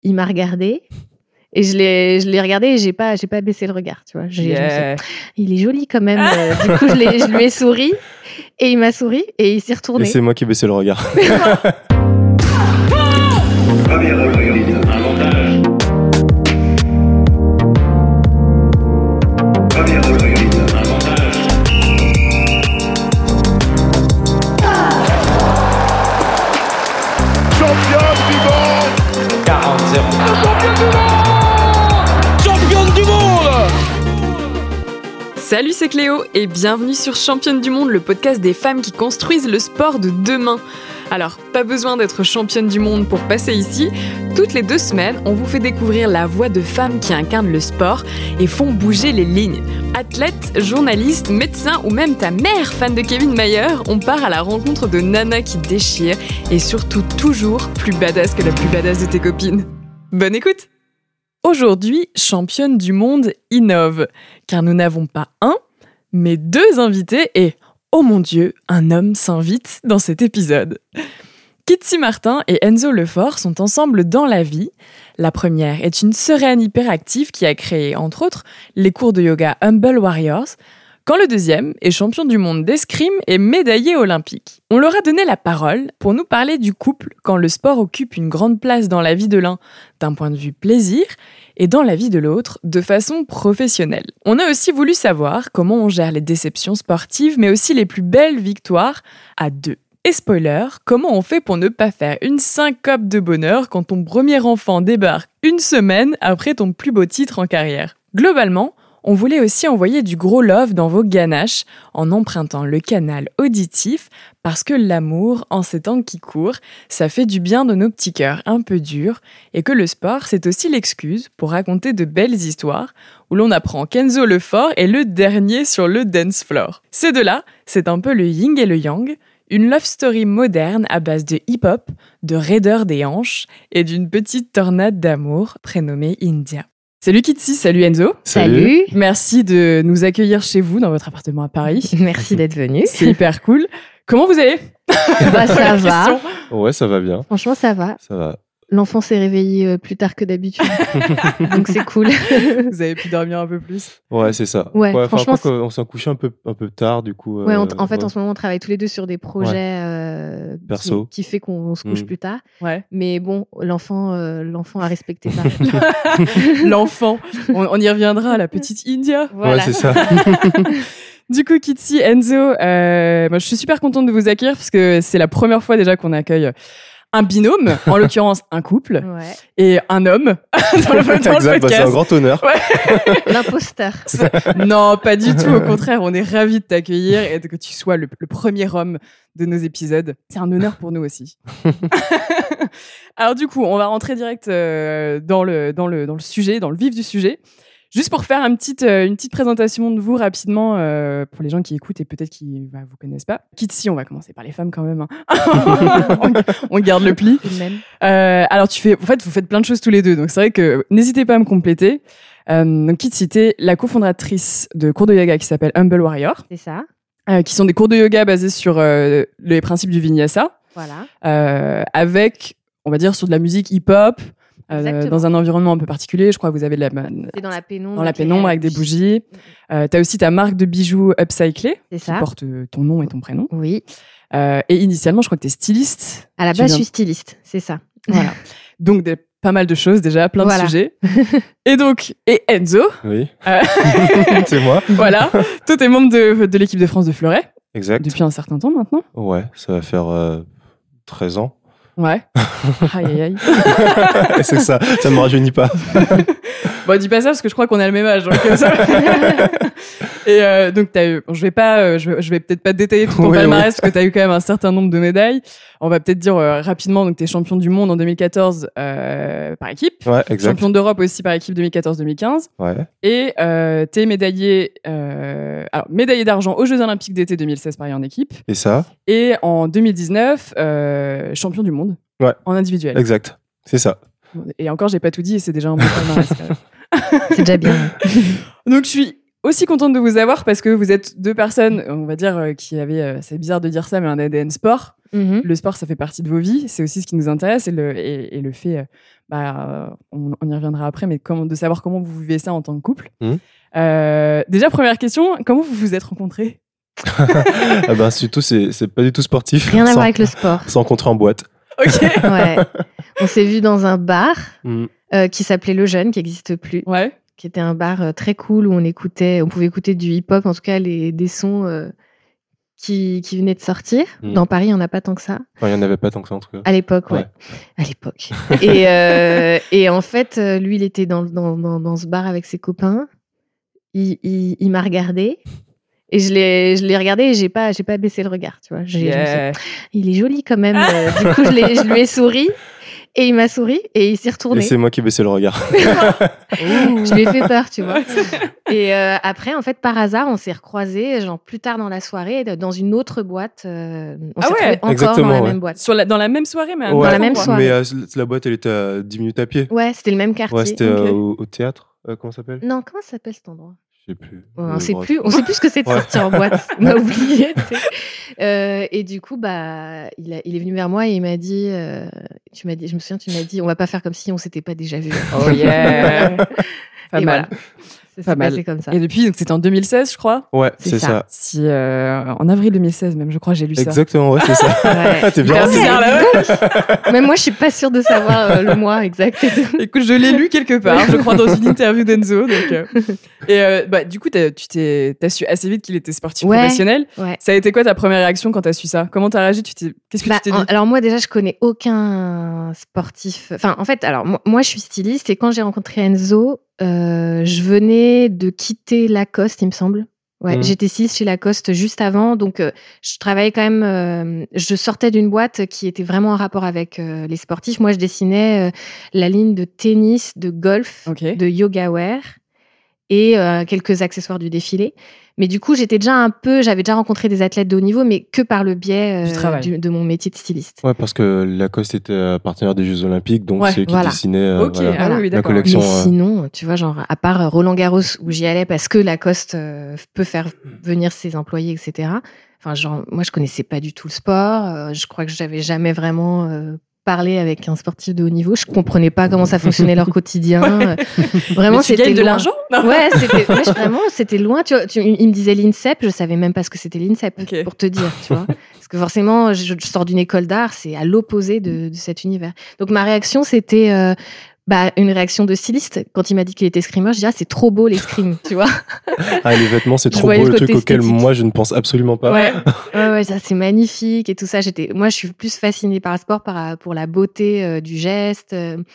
il m'a regardé. Et je l'ai regardé et j'ai pas baissé le regard, tu vois. Je me suis dit, il est joli quand même. Du coup, je lui ai souri et il m'a souri et il s'est retourné. Et c'est moi qui ai baissé le regard. Salut, c'est Cléo et bienvenue sur Championne du Monde, le podcast des femmes qui construisent le sport de demain. Alors, pas besoin d'être championne du monde pour passer ici. Toutes les 2 semaines, on vous fait découvrir la voix de femmes qui incarnent le sport et font bouger les lignes. Athlètes, journalistes, médecins ou même ta mère, fan de Kevin Mayer, on part à la rencontre de nanas qui déchirent et surtout toujours plus badass que la plus badass de tes copines. Bonne écoute! Aujourd'hui, Championne du Monde innove, car nous n'avons pas un, mais 2 invités et, oh mon Dieu, un homme s'invite dans cet épisode. Kitsi Martin et Enzo Lefort sont ensemble dans la vie. La première est une sereine hyperactive qui a créé, entre autres, les cours de yoga Humble Warriors, quand le deuxième est champion du monde d'escrime et médaillé olympique. On leur a donné la parole pour nous parler du couple quand le sport occupe une grande place dans la vie de l'un d'un point de vue plaisir et dans la vie de l'autre de façon professionnelle. On a aussi voulu savoir comment on gère les déceptions sportives mais aussi les plus belles victoires à 2. Et spoiler, comment on fait pour ne pas faire une syncope de bonheur quand ton premier enfant débarque 1 semaine après ton plus beau titre en carrière. Globalement, on voulait aussi envoyer du gros love dans vos ganaches en empruntant le canal auditif parce que l'amour, en ces temps qui courent, ça fait du bien de nos petits cœurs un peu durs et que le sport, c'est aussi l'excuse pour raconter de belles histoires où l'on apprend qu'Enzo Lefort est le dernier sur le dance floor. Ces deux-là, c'est un peu le yin et le yang, une love story moderne à base de hip-hop, de raideur des hanches et d'une petite tornade d'amour prénommée India. Salut Kitsi, salut Enzo. Salut. Merci de nous accueillir chez vous dans votre appartement à Paris. Merci d'être venu. C'est hyper cool. Comment vous allez ? Ça va. Ouais, ça va bien. Franchement, ça va. Ça va. L'enfant s'est réveillé plus tard que d'habitude. Donc c'est cool. Vous avez pu dormir un peu plus ? Ouais, c'est ça. Ouais, franchement, on s'est couché un peu tard, du coup. Ouais, en fait, en ce moment, on travaille tous les deux sur des projets perso qui fait qu'on se couche plus tard. Ouais. Mais bon, l'enfant a respecté ça. L'enfant. On y reviendra, la petite India. Voilà. Ouais, c'est ça. Du coup, Kitsi, Enzo, moi, je suis super contente de vous accueillir parce que c'est la première fois déjà qu'on accueille un binôme, en l'occurrence un couple, et un homme dans le podcast. C'est un grand honneur. Ouais. L'imposteur. Non, pas du tout. Au contraire, on est ravis de t'accueillir et que tu sois le premier homme de nos épisodes. C'est un honneur pour nous aussi. Alors du coup, on va rentrer direct dans le sujet, dans le vif du sujet. Juste pour faire une petite présentation de vous rapidement pour les gens qui écoutent et peut-être qui vous connaissent pas. Kitsi, on va commencer par les femmes quand même. Hein. on garde le pli. Alors vous faites plein de choses tous les deux, donc c'est vrai que n'hésitez pas à me compléter. Donc Kitsi, t'es la cofondatrice de cours de yoga qui s'appelle Humble Warrior. C'est ça. Qui sont des cours de yoga basés sur les principes du vinyasa. Voilà. Avec, on va dire, sur de la musique hip-hop. Dans un environnement un peu particulier, je crois que vous avez c'est dans la pénombre. Dans la pénombre avec des bougies. T'as aussi ta marque de bijoux Upcyclé, qui porte ton nom et ton prénom. Oui. Et initialement, je crois que t'es styliste. À la base, je suis styliste, c'est ça. Voilà. Donc, pas mal de choses déjà, plein de sujets. Et Enzo. Oui. C'est moi. Voilà. Toi, t'es membre de l'équipe de France de fleuret. Exact. Depuis un certain temps maintenant. Ouais, ça va faire 13 ans. Ouais. Aïe. C'est que ça me rajeunit pas. Bon, dis pas ça parce que je crois qu'on a le même âge. Donc, et donc, je vais peut-être pas détailler tout ton palmarès parce que t'as eu quand même un certain nombre de médailles. On va peut-être dire rapidement, donc t'es champion du monde en 2014 par équipe. Ouais, exact. Champion d'Europe aussi par équipe 2014-2015. Ouais. Et t'es médaillé d'argent aux Jeux Olympiques d'été 2016 pareil en équipe. Et ça. Et en 2019, champion du monde. Ouais. En individuel. Exact. C'est ça. Et encore, j'ai pas tout dit et c'est déjà un bon palmarès. C'est déjà bien. Donc, je suis aussi contente de vous avoir parce que vous êtes 2 personnes, on va dire, qui avaient, c'est bizarre de dire ça, mais un ADN sport. Le sport, ça fait partie de vos vies. C'est aussi ce qui nous intéresse et le fait, on y reviendra après, mais de savoir comment vous vivez ça en tant que couple. Déjà, première question, comment vous vous êtes rencontrés? Surtout, c'est pas du tout sportif. Rien à voir avec le sport. On s'est rencontrés en boîte. Ok. Ouais. On s'est vus dans un bar qui s'appelait Le Jeune, qui n'existe plus. Ouais. Qui était un bar très cool où on pouvait écouter du hip-hop, en tout cas des sons qui venaient de sortir. Dans Paris, il n'y en a pas tant que ça. Enfin, il n'y en avait pas tant que ça, en tout cas. À l'époque, ouais. À l'époque. Et en fait, lui, il était dans ce bar avec ses copains. Il m'a regardé. Et je l'ai regardé et j'ai pas baissé le regard, tu vois. Je me suis dit, il est joli quand même. Du coup, je lui ai souri. Et il m'a souri et il s'est retourné. Et c'est moi qui ai baissé le regard. Je lui ai fait peur, tu vois. Et après, en fait, par hasard, on s'est recroisés, genre plus tard dans la soirée, dans une autre boîte. On s'est retrouvés encore dans la même boîte. Dans la même soirée, mais dans la même soirée. Mais la boîte, elle était à 10 minutes à pied. Ouais, c'était le même quartier. Ouais, c'était au théâtre. Comment ça s'appelle? Non, comment ça s'appelle cet endroit? Je sais plus. On sait plus ce que c'est de sortir en boîte. On a oublié. Et du coup, il est venu vers moi et il m'a dit, je me souviens, tu m'as dit, on va pas faire comme si on s'était pas déjà vu. Oh yeah. Pas mal. Voilà. Ça s'est passé comme ça. Et depuis, donc c'était en 2016, je crois. Ouais, c'est ça. Si, en avril 2016 même, je crois, j'ai lu ça. Exactement, ouais, c'est ça. Ouais. T'es bien. Même moi, je suis pas sûre de savoir le mois exact. Écoute, je l'ai lu quelque part, je crois, dans une interview d'Enzo. Du coup, t'as su assez vite qu'il était sportif professionnel. Ouais. Ça a été quoi ta première réaction quand t'as su ça? Comment t'as réagi? Qu'est-ce que tu t'es dit? Alors moi, déjà, je connais aucun sportif. Enfin, en fait, alors moi, je suis styliste et quand j'ai rencontré Enzo, je venais de quitter Lacoste, il me semble. Ouais, j'étais styliste chez Lacoste juste avant, donc je travaillais quand même. Je sortais d'une boîte qui était vraiment en rapport avec les sportifs. Moi, je dessinais la ligne de tennis, de golf, de yoga wear et quelques accessoires du défilé. Mais du coup, j'avais déjà rencontré des athlètes de haut niveau, mais que par le biais de mon métier de styliste. Ouais, parce que Lacoste était partenaire des Jeux Olympiques, donc c'est eux qui dessinaient la collection. Mais sinon, tu vois, genre, à part Roland Garros, où j'y allais parce que Lacoste peut faire venir ses employés, etc. Enfin, genre, moi, je connaissais pas du tout le sport. Je crois que j'avais jamais vraiment parlé avec un sportif de haut niveau. Je comprenais pas comment ça fonctionnait leur quotidien. Vraiment, c'était de l'argent. Ouais, c'était loin. Tu vois, il me disait l'INSEP, je savais même pas ce que c'était l'INSEP, pour te dire, tu vois. Parce que forcément, je sors d'une école d'art, c'est à l'opposé de cet univers. Donc ma réaction, c'était une réaction de styliste. Quand il m'a dit qu'il était screamer, je dis c'est trop beau les scrims, tu vois. Les vêtements, c'est trop beau, le truc auquel moi je ne pense absolument pas. Ouais, ça c'est magnifique et tout ça. Moi, je suis plus fascinée par le sport, pour la beauté du geste,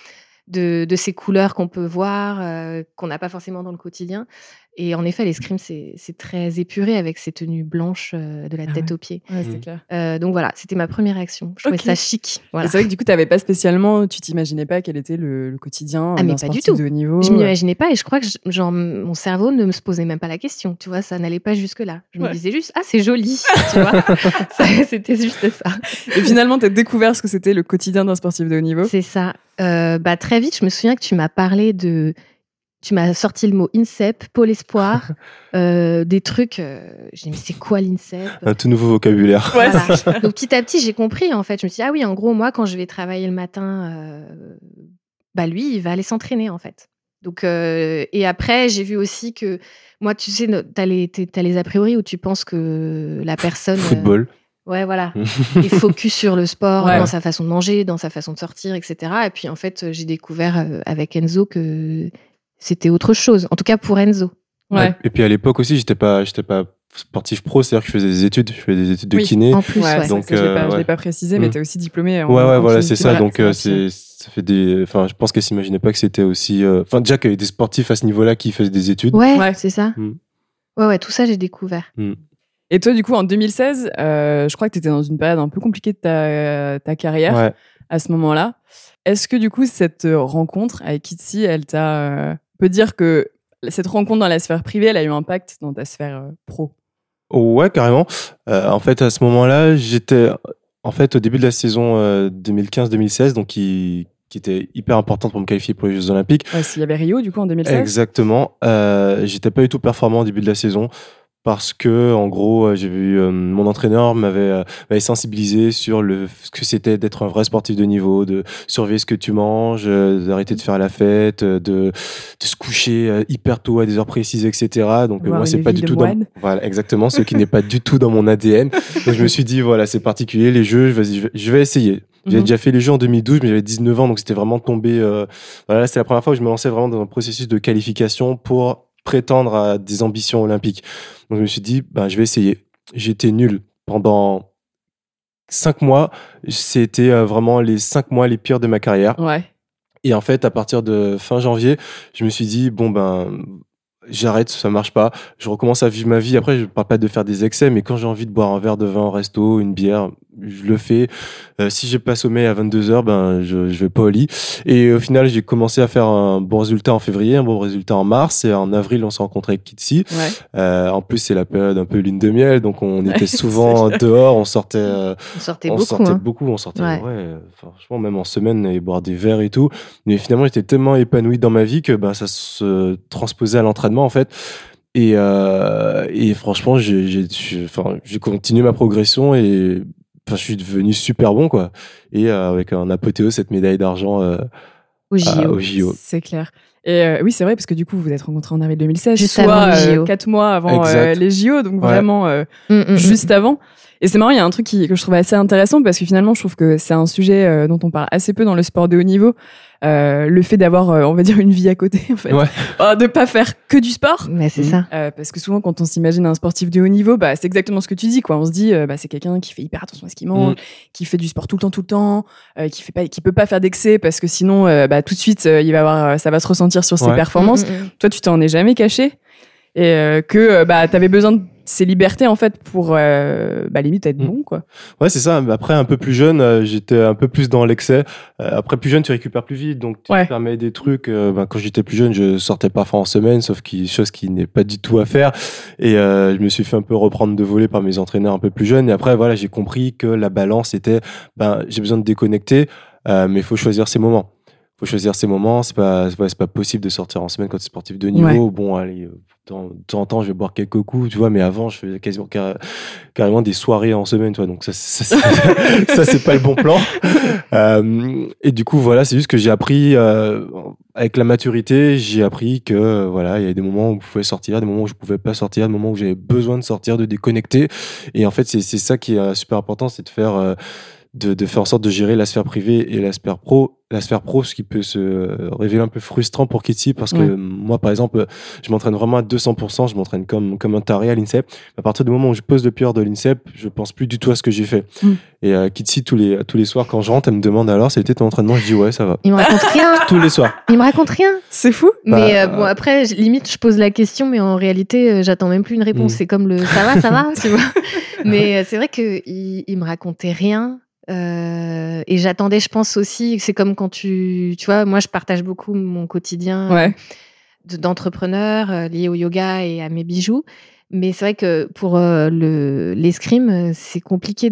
de ces couleurs qu'on peut voir, qu'on n'a pas forcément dans le quotidien. Et en effet, l'escrime, c'est très épuré avec ces tenues blanches de la tête aux pieds. Ouais, c'est clair. Donc voilà, c'était ma première réaction. Je trouvais ça chic. Voilà. C'est vrai que du coup, tu t'imaginais pas quel était le quotidien d'un sportif de haut niveau. Je m'imaginais pas et je crois que mon cerveau ne me se posait même pas la question. Tu vois, ça n'allait pas jusque-là. Je me disais juste, c'est joli. Tu vois, c'était juste ça. Et finalement, tu as découvert ce que c'était le quotidien d'un sportif de haut niveau. C'est ça. Très vite, je me souviens que tu m'as parlé de... Tu m'as sorti le mot INSEP, Pôle Espoir, des trucs. J'ai dit, mais c'est quoi l'INSEP? Un tout nouveau vocabulaire. Voilà. Donc petit à petit, j'ai compris en fait. Je me suis dit, oui, en gros, moi, quand je vais travailler le matin, lui, il va aller s'entraîner en fait. Donc, et après, j'ai vu aussi que moi, tu sais, t'as les a priori où tu penses que la personne. Football. Ouais, voilà. Et focus sur le sport, dans sa façon de manger, dans sa façon de sortir, etc. Et puis en fait, j'ai découvert avec Enzo que c'était autre chose, en tout cas pour Enzo. Ouais. Et puis à l'époque aussi, j'étais pas sportif pro, c'est-à-dire que je faisais des études de kiné. En plus, donc je l'ai pas précisé, mais t'es aussi diplômé. Voilà, c'est ça. Donc ça fait je pense qu'elle s'imaginait pas que c'était aussi. Déjà qu'il y avait des sportifs à ce niveau-là qui faisaient des études. Ouais. C'est ça. Ouais, tout ça j'ai découvert. Et toi, du coup, en 2016, je crois que t'étais dans une période un peu compliquée de ta carrière à ce moment-là. Est-ce que du coup, cette rencontre avec Kitsi, elle t'a peut dire que cette rencontre dans la sphère privée, elle a eu un impact dans ta sphère pro? Ouais, carrément. En fait, à ce moment-là, j'étais au début de la saison 2015-2016, donc qui était hyper importante pour me qualifier pour les Jeux Olympiques. S'il y avait Rio, du coup, en 2016. Exactement. J'étais pas du tout performant au début de la saison parce que en gros j'ai vu mon entraîneur m'avait sensibilisé sur ce que c'était d'être un vrai sportif de niveau, de surveiller ce que tu manges, d'arrêter de faire la fête, de se coucher hyper tôt à des heures précises, etc. Donc moi c'est pas du tout voilà, exactement, ce qui n'est pas du tout dans mon ADN. Donc je me suis dit voilà, c'est particulier les jeux, vas-y je vais essayer. J'avais déjà fait les jeux en 2012, mais j'avais 19 ans, donc c'était vraiment tombé voilà, c'est la première fois où je me lançais vraiment dans un processus de qualification pour prétendre à des ambitions olympiques. Donc je me suis dit, je vais essayer. J'étais nul pendant 5 mois. C'était vraiment les 5 mois les pires de ma carrière. Ouais. Et en fait, à partir de fin janvier, je me suis dit, j'arrête, ça marche pas. Je recommence à vivre ma vie. Après, je parle pas de faire des excès, mais quand j'ai envie de boire un verre de vin au resto, une bière, je le fais. Si j'ai pas sommeil à 22h, je vais pas au lit. Et au final, j'ai commencé à faire un bon résultat en février, un bon résultat en mars. Et en avril, on s'est rencontré avec Kitsi. Ouais. En plus, c'est la période un peu lune de miel, donc on était souvent dehors. On sortait beaucoup. On sortait, franchement, même en semaine, et boire des verres et tout. Mais finalement, j'étais tellement épanoui dans ma vie que ça se transposait à l'entraînement, en fait. Et franchement, j'ai continué ma progression et je suis devenu super bon, quoi. Et avec un apothéose, cette médaille d'argent au JO. C'est clair. Et oui, c'est vrai, parce que du coup, vous êtes rencontrés en avril 2016, juste avant les JO. 4 mois avant les JO, donc vraiment juste avant. Et c'est marrant, il y a un truc que je trouve assez intéressant, parce que finalement, je trouve que c'est un sujet dont on parle assez peu dans le sport de haut niveau. Le fait d'avoir, on va dire, une vie à côté, en fait. De pas faire que du sport. Mais c'est ça. Parce que souvent, quand on s'imagine un sportif de haut niveau, c'est exactement ce que tu dis, quoi. On se dit, c'est quelqu'un qui fait hyper attention à ce qu'il mange, qui fait du sport tout le temps, qui peut pas faire d'excès, parce que sinon, tout de suite, ça va se ressentir sur ses performances. Toi, tu t'en es jamais caché. Et que t'avais besoin de ces libertés, en fait, pour limite être bon, quoi. Ouais, c'est ça. Après, un peu plus jeune, j'étais un peu plus dans l'excès. Après, plus jeune, tu récupères plus vite, donc tu te permets des trucs. Quand j'étais plus jeune, je sortais parfois en semaine, chose qui n'est pas du tout à faire. Et je me suis fait un peu reprendre de voler par mes entraîneurs un peu plus jeunes. Et après, voilà, j'ai compris que la balance était, j'ai besoin de déconnecter, mais il faut choisir ses moments. C'est pas possible de sortir en semaine quand tu es sportif de niveau. Ouais. Bon, allez, de temps en temps, je vais boire quelques coups, tu vois, mais avant, je faisais quasiment carrément des soirées en semaine, tu vois, donc ça c'est pas le bon plan. Et du coup, voilà, c'est juste que j'ai appris, avec la maturité, j'ai appris que, voilà, il y avait des moments où je pouvais sortir, des moments où je pouvais pas sortir, des moments où j'avais besoin de sortir, de déconnecter. Et en fait, c'est ça qui est super important, c'est de faire, de faire en sorte de gérer la sphère privée et la sphère pro, ce qui peut se révéler un peu frustrant pour Kitsi, parce que moi, par exemple, je m'entraîne vraiment à 200%, je m'entraîne comme un taré à l'INSEP. À partir du moment où je pose le pied hors de l'INSEP, je pense plus du tout à ce que j'ai fait. Et Kitsi, tous les soirs, quand je rentre, elle me demande alors, c'était ton entraînement? Je dis ouais, ça va. Il me raconte rien. Tous les soirs. Il me raconte rien. C'est fou. Mais après, limite, je pose la question, mais en réalité, j'attends même plus une réponse. C'est comme le ça va, tu vois. Mais c'est vrai qu'il me racontait rien. Et j'attendais, je pense aussi, c'est comme quand tu vois, moi je partage beaucoup mon quotidien d'entrepreneur lié au yoga et à mes bijoux, mais c'est vrai que pour l'escrime, c'est compliqué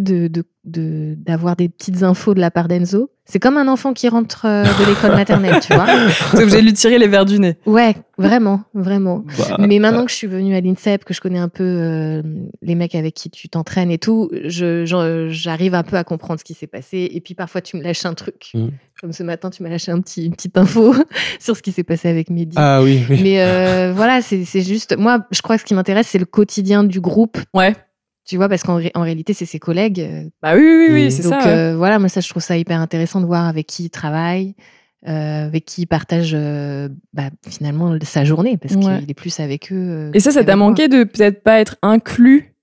d'avoir des petites infos de la part d'Enzo. C'est comme un enfant qui rentre de l'école maternelle, tu vois. T'es obligé de lui tirer les verres du nez. Ouais, vraiment. Mais maintenant que je suis venue à l'INSEP, que je connais un peu les mecs avec qui tu t'entraînes et tout, j'arrive un peu à comprendre ce qui s'est passé. Et puis parfois, tu me lâches un truc. Comme ce matin, tu m'as lâché une petite info sur ce qui s'est passé avec Mehdi. Ah oui. Mais voilà, c'est juste... Moi, je crois que ce qui m'intéresse, c'est le quotidien du groupe. Ouais. Tu vois, parce qu'en réalité, c'est ses collègues. Oui, c'est donc, ça. Donc, voilà, moi, ça, je trouve ça hyper intéressant de voir avec qui il travaille, avec qui il partage finalement sa journée, parce qu'il est plus avec eux. Et ça t'a manqué de peut-être pas être inclus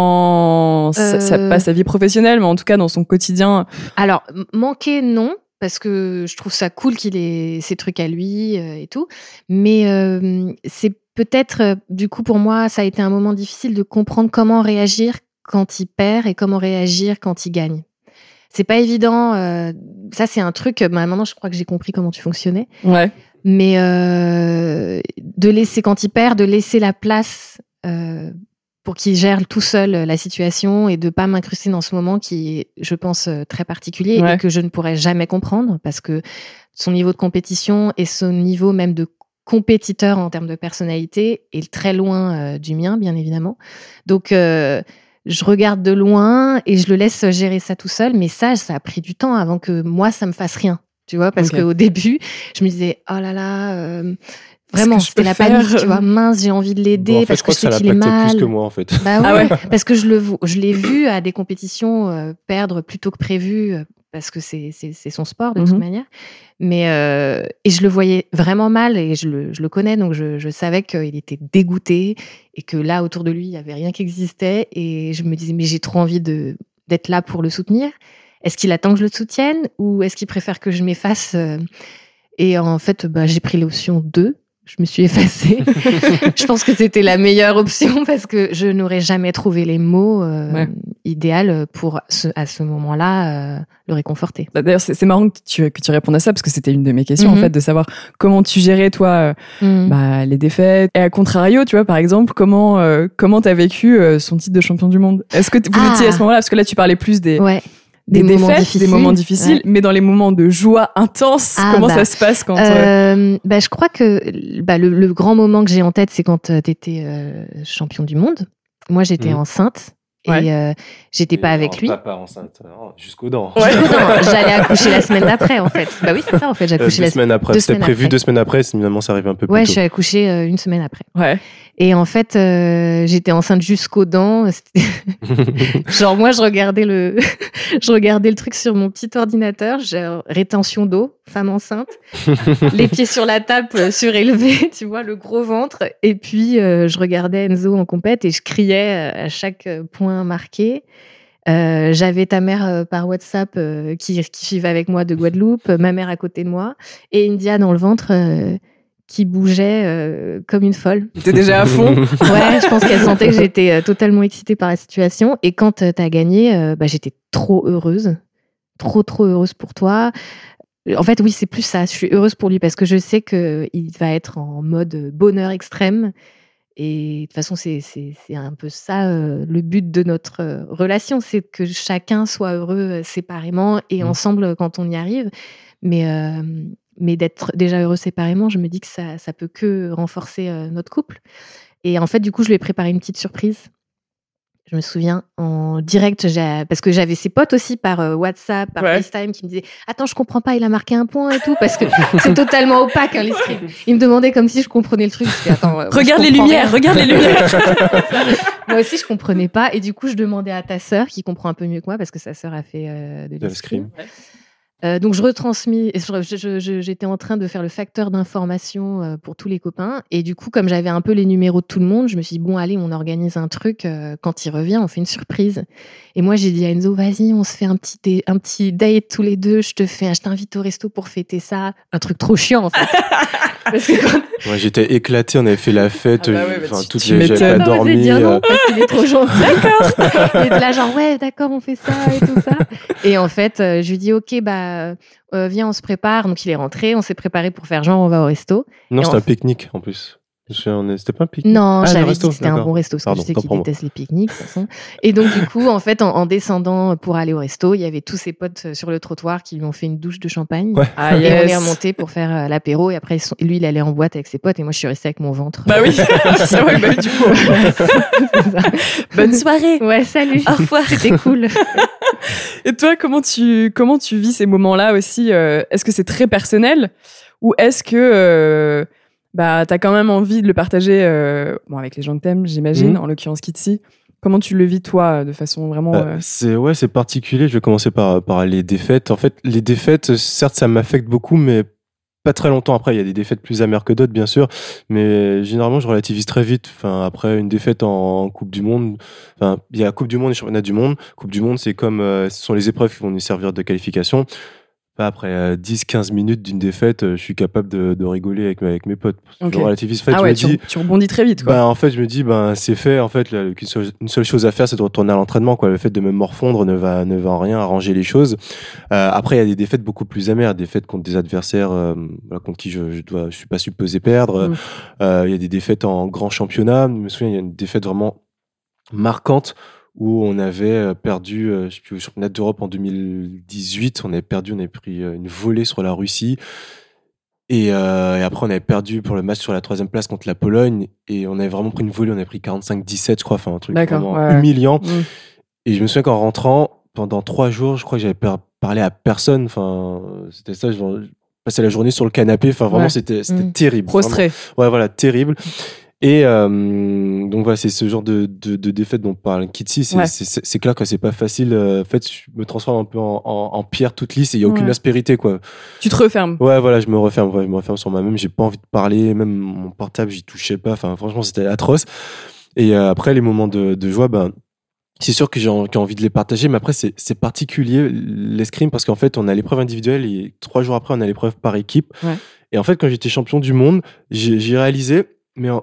dans pas sa vie professionnelle, mais en tout cas dans son quotidien? Alors, manquer, non. Parce que je trouve ça cool qu'il ait ses trucs à lui et tout. Mais c'est peut-être, du coup, pour moi, ça a été un moment difficile de comprendre comment réagir quand il perd et comment réagir quand il gagne. C'est pas évident. Ça, c'est un truc... maintenant, je crois que j'ai compris comment tu fonctionnais. Ouais. Mais de laisser, quand il perd, de laisser la place... pour qu'il gère tout seul la situation et de pas m'incruster dans ce moment qui est, je pense, très particulier et que je ne pourrais jamais comprendre parce que son niveau de compétition et son niveau même de compétiteur en termes de personnalité est très loin du mien, bien évidemment. Donc, je regarde de loin et je le laisse gérer ça tout seul. Mais ça a pris du temps avant que moi, ça me fasse rien. Tu vois, parce qu'au début, je me disais, oh là là, vraiment, c'était la panique, tu vois. Mince, j'ai envie de l'aider parce que je sais qu'il est mal. Plus que moi, en fait. Bah ouais, parce que je l'ai vu à des compétitions perdre plus tôt que prévu parce que c'est son sport de toute manière. Mais et je le voyais vraiment mal et je le connais, donc je savais qu'il était dégoûté et que là, autour de lui, il y avait rien qui existait. Et je me disais, mais j'ai trop envie d'être là pour le soutenir. Est-ce qu'il attend que je le soutienne ou est-ce qu'il préfère que je m'efface Et en fait, j'ai pris l'option 2. Je me suis effacée. Je pense que c'était la meilleure option parce que je n'aurais jamais trouvé les mots idéaux pour, à ce moment-là, le réconforter. D'ailleurs, c'est marrant que tu répondes à ça parce que c'était une de mes questions, en fait, de savoir comment tu gérais, toi, les défaites. Et à contrario, tu vois, par exemple, comment t'as vécu son titre de champion du monde? Est-ce que vous étiez à ce moment-là, parce que là, tu parlais plus des défaites, des moments difficiles, mais dans les moments de joie intense, comment ça se passe quand je crois que le grand moment que j'ai en tête, c'est quand t'étais champion du monde. Moi, j'étais enceinte. Et j'étais pas avec lui. Pas enceinte, jusqu'aux dents. J'allais accoucher la semaine d'après, en fait. Bah oui, c'est ça, en fait. J'ai accouché 2 semaines après. C'était prévu 2 semaines après, finalement, ça arrive un peu plus tôt. Je suis accouchée 1 semaine après. Ouais. Et en fait, j'étais enceinte jusqu'aux dents. Genre, moi, je regardais le truc sur mon petit ordinateur. J'ai rétention d'eau, femme enceinte. Les pieds sur la table, surélevés, tu vois, le gros ventre. Et puis, je regardais Enzo en compète et je criais à chaque point marqué. J'avais ta mère par WhatsApp qui vivait avec moi de Guadeloupe, ma mère à côté de moi, et India dans le ventre qui bougeait comme une folle. T'étais déjà à fond. Ouais, je pense qu'elle sentait que j'étais totalement excitée par la situation. Et quand t'as gagné, j'étais trop heureuse. Trop heureuse pour toi. En fait, oui, c'est plus ça. Je suis heureuse pour lui parce que je sais qu'il va être en mode bonheur extrême. Et de toute façon, c'est un peu ça le but de notre relation, c'est que chacun soit heureux séparément et ensemble quand on y arrive. Mais d'être déjà heureux séparément, je me dis que ça peut que renforcer notre couple. Et en fait, du coup, je lui ai préparé une petite surprise. Je me souviens, en direct, parce que j'avais ses potes aussi par WhatsApp, par FaceTime, qui me disaient « Attends, je comprends pas, il a marqué un point et tout », parce que c'est totalement opaque, les scripts. Ils me demandaient comme si je comprenais le truc. Je disais, attends, regarde les lumières. Moi aussi, je comprenais pas. Et du coup, je demandais à ta sœur, qui comprend un peu mieux que moi, parce que sa sœur a fait de l'escrime. Donc je retransmis, j'étais en train de faire le facteur d'information pour tous les copains et du coup comme j'avais un peu les numéros de tout le monde, je me suis dit bon allez on organise un truc, quand il revient on fait une surprise. Et moi j'ai dit à Enzo vas-y on se fait un petit date tous les deux, je t'invite au resto pour fêter ça, un truc trop chiant en fait. Parce que Ouais, j'étais éclaté, on avait fait la fête, j'avais pas non, dormi. Dire non, parce qu'il est trop gentil. D'accord. Il était là genre ouais d'accord on fait ça et tout ça. Et en fait je lui dis ok viens on se prépare. Donc il est rentré, on s'est préparé pour faire genre on va au resto. Non c'était un pique-nique en plus. C'était pas un pique-nique. Non, j'avais dit que c'était un bon resto, parce que je sais qu'il déteste les pique-niques, de toute façon. Et donc, du coup, en fait, en descendant pour aller au resto, il y avait tous ses potes sur le trottoir qui lui ont fait une douche de champagne. Ouais. On est remonté pour faire l'apéro. Et après, lui, il allait en boîte avec ses potes. Et moi, je suis restée avec mon ventre. Bah oui, c'est vrai, du coup. Bonne soirée. Ouais, salut. Au revoir. C'était cool. Et toi, comment tu vis ces moments-là aussi? Est-ce que c'est très personnel? Ou est-ce que... t'as quand même envie de le partager avec les gens que t'aimes, j'imagine, en l'occurrence Kitsi. Comment tu le vis, toi, de façon vraiment... C'est particulier. Je vais commencer par les défaites. En fait, les défaites, certes, ça m'affecte beaucoup, mais pas très longtemps après. Il y a des défaites plus amères que d'autres, bien sûr. Mais généralement, je relativise très vite. Après une défaite en Coupe du Monde, il y a Coupe du Monde et Championnat du Monde. Coupe du Monde, c'est comme... ce sont les épreuves qui vont nous servir de qualification. Après 10-15 minutes d'une défaite, je suis capable de rigoler avec mes potes. Okay. Je relativise. En fait, tu rebondis très vite, quoi. En fait, je me dis, c'est fait. En fait, une seule chose à faire, c'est de retourner à l'entraînement, quoi. Le fait de me morfondre ne va en rien arranger les choses. Après, il y a des défaites beaucoup plus amères, des défaites contre des adversaires contre qui je suis pas supposé perdre. Il y a des défaites en grand championnat. Je me souviens, il y a une défaite vraiment marquante où on avait perdu, je sais plus, au championnat d'Europe en 2018, on avait pris une volée sur la Russie. Et après, on avait perdu pour le match sur la 3e place contre la Pologne. Et on avait vraiment pris une volée. On avait pris 45-17, je crois. Enfin, un truc vraiment humiliant. Et je me souviens qu'en rentrant, pendant 3 jours, je crois que j'avais parlé à personne. Enfin, c'était ça. Je passais la journée sur le canapé. Enfin, vraiment, c'était terrible. Prostré. Vraiment. Ouais, voilà, terrible. Et donc voilà, c'est ce genre de défaite dont parle Kitsi. C'est clair que c'est pas facile. En fait, je me transforme un peu en pierre toute lisse et il y a aucune aspérité, quoi. Tu te refermes. Ouais, voilà, je me referme sur moi-même. J'ai pas envie de parler, même mon portable, j'y touchais pas. Enfin, franchement, c'était atroce. Et après, les moments de joie, c'est sûr que j'ai envie de les partager, mais après, c'est particulier l'escrime parce qu'en fait, on a l'épreuve individuelle et 3 jours après, on a l'épreuve par équipe. Ouais. Et en fait, quand j'étais champion du monde, j'ai réalisé, mais en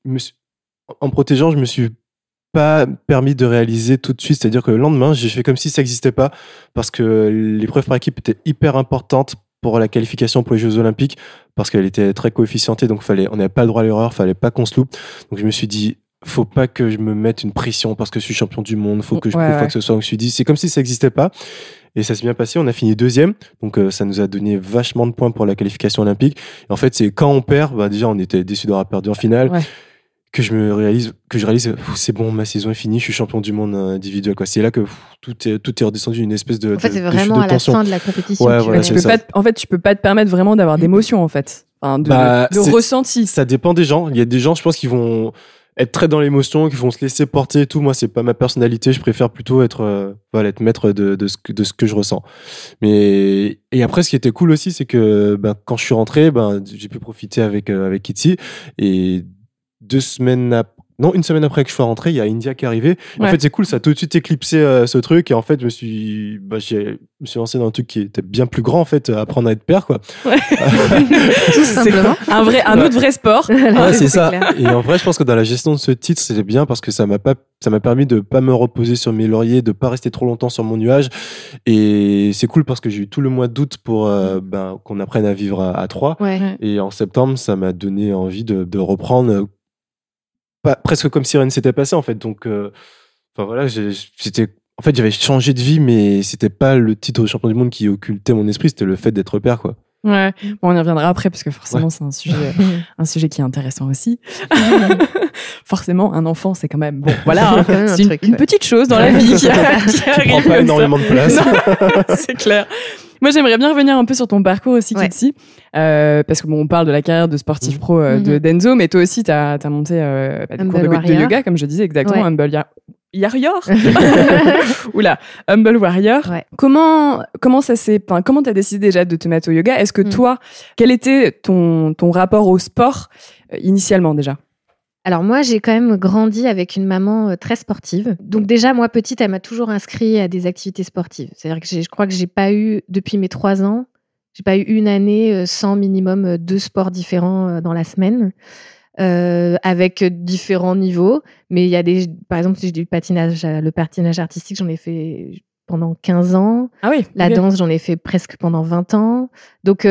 me protégeant, je me suis pas permis de réaliser tout de suite. C'est-à-dire que le lendemain, j'ai fait comme si ça n'existait pas parce que l'épreuve par équipe était hyper importante pour la qualification pour les Jeux Olympiques parce qu'elle était très coefficientée, donc on n'avait pas le droit à l'erreur, fallait pas qu'on se loupe. Donc je me suis dit, faut pas que je me mette une pression parce que je suis champion du monde, faut que je prouve quoi que ce soit. Donc je me suis dit, c'est comme si ça n'existait pas. Et ça s'est bien passé, on a fini 2e, donc ça nous a donné vachement de points pour la qualification olympique. Et en fait, c'est quand on perd, déjà on était déçus d'avoir perdu en finale, que je réalise, c'est bon, ma saison est finie, je suis champion du monde individuel, quoi. C'est là que tout est redescendu, une espèce de. En fait, c'est vraiment à la fin de la compétition. Tu peux pas te permettre vraiment d'avoir d'émotion, en fait, de ressenti. Ça dépend des gens. Il y a des gens, je pense, qui vont être très dans l'émotion, qui vont se laisser porter et tout. Moi, c'est pas ma personnalité. Je préfère plutôt être maître de ce que je ressens. Et après, ce qui était cool aussi, c'est que quand je suis rentré, j'ai pu profiter avec Kitsi. Et une semaine après que je sois rentré, il y a India qui est arrivé. En fait, c'est cool, ça a tout de suite éclipsé ce truc. Et en fait, je me suis lancé dans un truc qui était bien plus grand, en fait, apprendre à être père, quoi. Tout simplement. Un autre vrai sport. Ouais, c'est ça. Clair. Et en vrai, je pense que dans la gestion de ce titre, c'était bien parce que ça m'a permis de pas me reposer sur mes lauriers, de pas rester trop longtemps sur mon nuage. Et c'est cool parce que j'ai eu tout le mois d'août pour qu'on apprenne à vivre à 3. Ouais. Et en septembre, ça m'a donné envie de reprendre. Presque comme si rien ne s'était passé, en fait. Donc, voilà, j'avais changé de vie, mais c'était pas le titre de champion du monde qui occultait mon esprit, c'était le fait d'être père, quoi. Ouais, bon, on y reviendra après parce que forcément c'est un sujet qui est intéressant aussi. Forcément, un enfant, c'est quand même bon. Voilà, c'est une petite chose dans la vie qui prend pas énormément de place. C'est clair. Moi, j'aimerais bien revenir un peu sur ton parcours aussi, Kitsi, parce que on parle de la carrière de sportif pro de Denzo, mais toi aussi, t'as monté des cours de yoga, comme je disais exactement, Humble Warrior. Oula, Humble Warrior. Ouais. Comment t'as décidé déjà de te mettre au yoga? Est-ce que toi, quel était ton rapport au sport initialement déjà? Alors moi, j'ai quand même grandi avec une maman très sportive. Donc déjà, moi, petite, elle m'a toujours inscrit à des activités sportives. C'est-à-dire que je crois que j'ai pas eu, depuis mes 3 ans, j'ai pas eu une année sans minimum 2 sports différents dans la semaine, avec différents niveaux. Mais il y a par exemple, j'ai du le patinage artistique, j'en ai fait pendant 15 ans. Ah oui. La danse, j'en ai fait presque pendant 20 ans. Donc,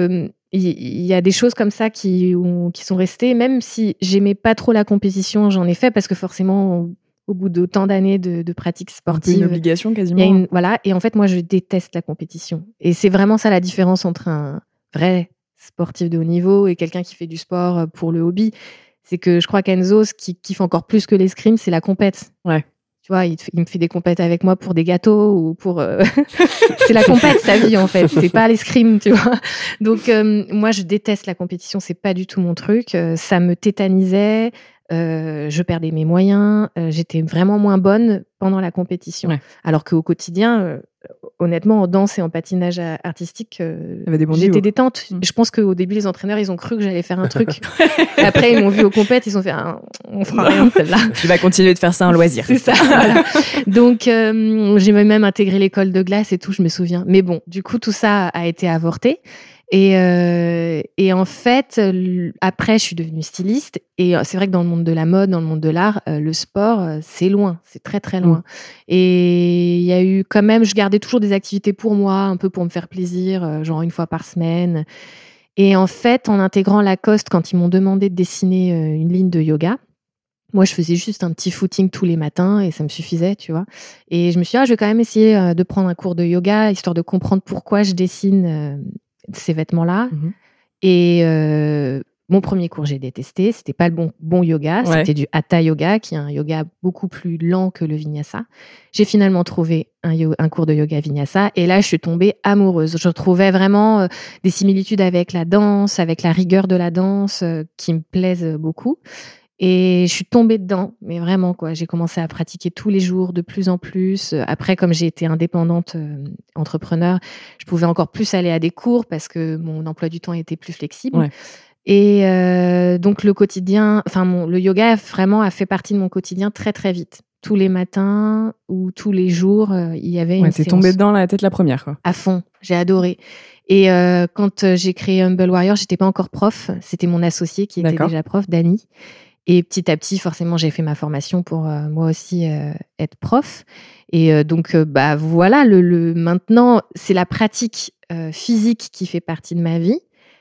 il y a des choses comme ça qui sont restées, même si j'aimais pas trop la compétition, j'en ai fait parce que forcément, au bout d'autant d'années de pratique sportive, une obligation quasiment. Voilà. Et en fait, moi, je déteste la compétition. Et c'est vraiment ça la différence entre un vrai sportif de haut niveau et quelqu'un qui fait du sport pour le hobby. C'est que je crois qu'Enzo, ce qui kiffe encore plus que l'escrime, c'est la compète. Ouais. Tu vois, il me fait des compètes avec moi pour des gâteaux ou pour... c'est la compète, sa vie, en fait. C'est pas l'escrime, tu vois. Donc, moi, je déteste la compétition. C'est pas du tout mon truc. Ça me tétanisait. Je perdais mes moyens. J'étais vraiment moins bonne pendant la compétition. Ouais. Alors qu'au quotidien, honnêtement, en danse et en patinage artistique, j'étais détente. Je pense qu'au début, les entraîneurs, ils ont cru que j'allais faire un truc. Et après, ils m'ont vu aux compètes, ils ont fait on fera rien de celle-là. Tu vas continuer de faire ça en loisir. C'est ça. Voilà. Donc, j'ai même intégré l'école de glace et tout, je me souviens. Mais bon, du coup, tout ça a été avorté. Et en fait, après, je suis devenue styliste. Et c'est vrai que dans le monde de la mode, dans le monde de l'art, le sport, c'est loin. C'est très, très loin. Et il y a eu quand même, je gardais toujours des activités pour moi, un peu pour me faire plaisir, genre 1 fois par semaine. Et en fait, en intégrant Lacoste, quand ils m'ont demandé de dessiner une ligne de yoga, moi, je faisais juste un petit footing tous les matins et ça me suffisait, tu vois. Et je me suis dit, je vais quand même essayer de prendre un cours de yoga, histoire de comprendre pourquoi je dessine ces vêtements-là. Et mon premier cours, j'ai détesté. C'était pas le bon yoga. Ouais. C'était du Hatha Yoga, qui est un yoga beaucoup plus lent que le Vinyasa. J'ai finalement trouvé un cours de yoga Vinyasa. Et là, je suis tombée amoureuse. Je trouvais vraiment des similitudes avec la danse, avec la rigueur de la danse, qui me plaisent beaucoup. Et je suis tombée dedans, mais vraiment, quoi. J'ai commencé à pratiquer tous les jours, de plus en plus. Après, comme j'ai été indépendante entrepreneur, je pouvais encore plus aller à des cours parce que mon emploi du temps était plus flexible. Ouais. Et donc, le yoga vraiment a fait partie de mon quotidien très, très vite. Tous les matins ou tous les jours, il y avait une séance. T'es tombée dedans la tête la première, quoi. À fond, j'ai adoré. Et quand j'ai créé Humble Warrior, j'étais pas encore prof. C'était mon associé qui était déjà prof, Dany. Et petit à petit, forcément, j'ai fait ma formation pour moi aussi être prof. Et donc, voilà, maintenant, c'est la pratique physique qui fait partie de ma vie.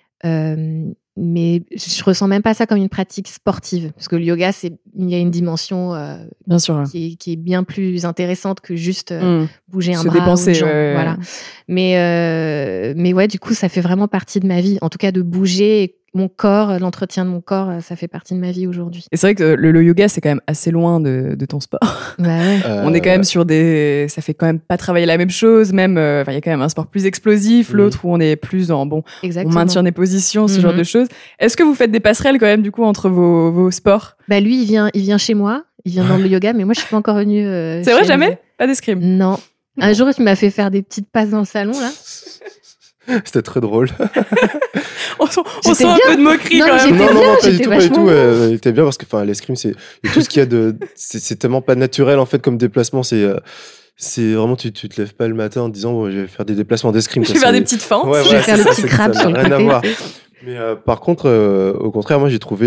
Mais je ressens même pas ça comme une pratique sportive. Parce que le yoga, il y a une dimension bien sûr, qui est bien plus intéressante que juste bouger un bras dépenser, ou une jambe. Voilà. Mais ouais, du coup, ça fait vraiment partie de ma vie. En tout cas, de bouger mon corps, l'entretien de mon corps, ça fait partie de ma vie aujourd'hui. Et c'est vrai que le yoga, c'est quand même assez loin de ton sport. Bah ouais. On est quand même sur ça fait quand même pas travailler la même chose, même, il y a quand même un sport plus explosif, l'autre où on est plus dans, on maintient des positions, ce genre de choses. Est-ce que vous faites des passerelles quand même, du coup, entre vos sports? Bah lui, il vient chez moi, il vient dans le yoga, mais moi, je suis pas encore venue. C'est vrai, jamais? Pas d'escrime? Non. Un jour, tu m'as fait faire des petites passes dans le salon, là. C'était très drôle. on sent un peu de moquerie quand même. Non, pas du tout. Il était bien parce que l'escrime, c'est tout ce qu'il y a de. C'est tellement pas naturel en fait comme déplacement. C'est vraiment, tu te lèves pas le matin en te disant je vais faire des déplacements d'escrime. Je vais faire des petites fentes. Ouais, je vais faire le petit crabe sur le côté. Rien à voir. Mais par contre, au contraire, moi j'ai trouvé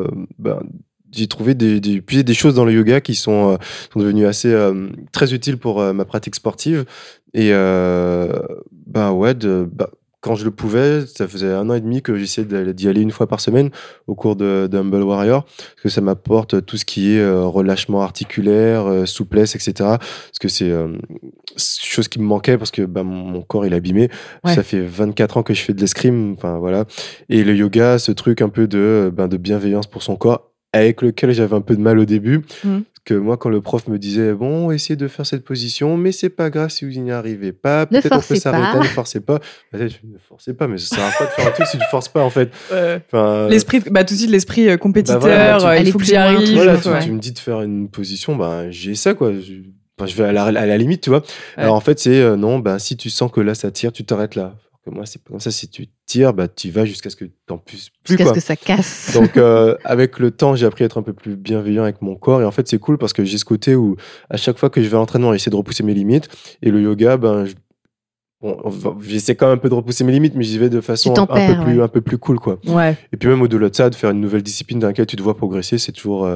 des choses dans le yoga qui sont devenues assez très utiles pour ma pratique sportive. Et quand je le pouvais, ça faisait 1 an et demi que j'essayais d'y aller 1 fois par semaine au cours de Humble Warrior, parce que ça m'apporte tout ce qui est relâchement articulaire, souplesse, etc. Parce que c'est chose qui me manquait parce que mon corps il est abîmé. Ouais. Ça fait 24 ans que je fais de l'escrime, voilà. Et le yoga, ce truc un peu de bienveillance pour son corps, avec lequel j'avais un peu de mal au début. Que moi, quand le prof me disait essayez de faire cette position, mais c'est pas grave si vous n'y arrivez pas, peut-être on peut s'arrêter, ne forcez pas. Je ne forcez pas, mais ça sert à quoi de faire un truc si tu ne forces pas en fait. L'esprit, tout de suite l'esprit compétiteur, il faut que j'y arrive. Voilà, tu me dis de faire une position, j'ai ça quoi. Je vais à la limite, tu vois. Ouais. Alors en fait, c'est non, si tu sens que là ça tire, tu t'arrêtes là. Moi, c'est pas comme ça. Si tu tires, tu vas jusqu'à ce que t'en puisses plus. Jusqu'à ce que ça casse. Donc, avec le temps, j'ai appris à être un peu plus bienveillant avec mon corps. Et en fait, c'est cool parce que j'ai ce côté où, à chaque fois que je vais à l'entraînement, j'essaie de repousser mes limites. Et le yoga, j'essaie quand même un peu de repousser mes limites, mais j'y vais de façon un peu plus cool, quoi. Ouais. Et puis même au-delà de ça, de faire une nouvelle discipline dans laquelle tu te vois progresser, c'est toujours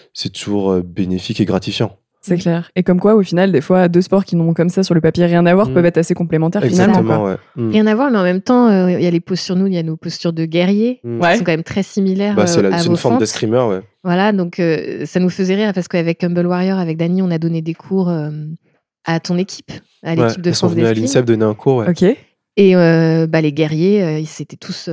bénéfique et gratifiant. C'est clair. Et comme quoi, au final, des fois, 2 sports qui n'ont comme ça sur le papier rien à voir peuvent être assez complémentaires. Exactement, finalement. Ouais. Rien à voir, mais en même temps, il y a les postures, il y a nos postures de guerriers qui sont quand même très similaires. C'est une forme d'escrimeur, ouais. Voilà, donc ça nous faisait rire parce qu'avec Humble Warrior, avec Dany, on a donné des cours à ton équipe, à l'équipe de France d'escrime. À l'INSEP donner un cours, ouais. Ok. Et les guerriers, ils étaient tous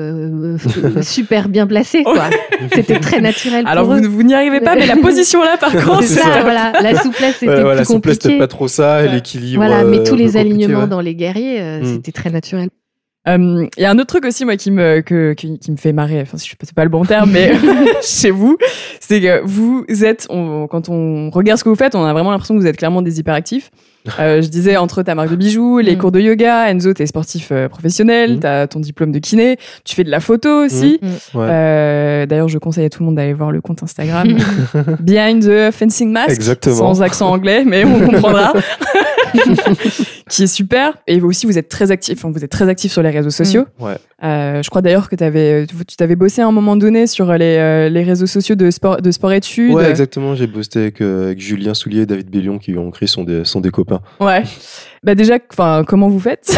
super bien placés, quoi. C'était très naturel. Alors pour eux. Vous n'y arrivez pas, mais la position là, par contre, c'est ça. Voilà, la souplesse c'était plus la compliqué. Souplesse, c'était pas trop ça, et l'équilibre. Voilà, mais tous les alignements dans les guerriers, c'était très naturel. Il y a un autre truc aussi, moi, qui me fait marrer. Enfin, c'est pas le bon terme, mais chez vous, c'est que vous êtes, quand on regarde ce que vous faites, on a vraiment l'impression que vous êtes clairement des hyperactifs. Je disais, entre ta marque de bijoux, les cours de yoga, Enzo, t'es sportif professionnel, t'as ton diplôme de kiné, tu fais de la photo aussi. D'ailleurs, je conseille à tout le monde d'aller voir le compte Instagram Behind the Fencing Mask. Exactement. Sans accent anglais, mais on comprendra. Qui est super. Et aussi, vous êtes très actif sur les réseaux sociaux. Je crois d'ailleurs que tu t'avais bossé à un moment donné sur les réseaux sociaux de sport-études. Ouais, exactement. J'ai bossé avec Julien Soulier et David Bellion qui ont créé, sont des copains. Ouais. Déjà, comment vous faites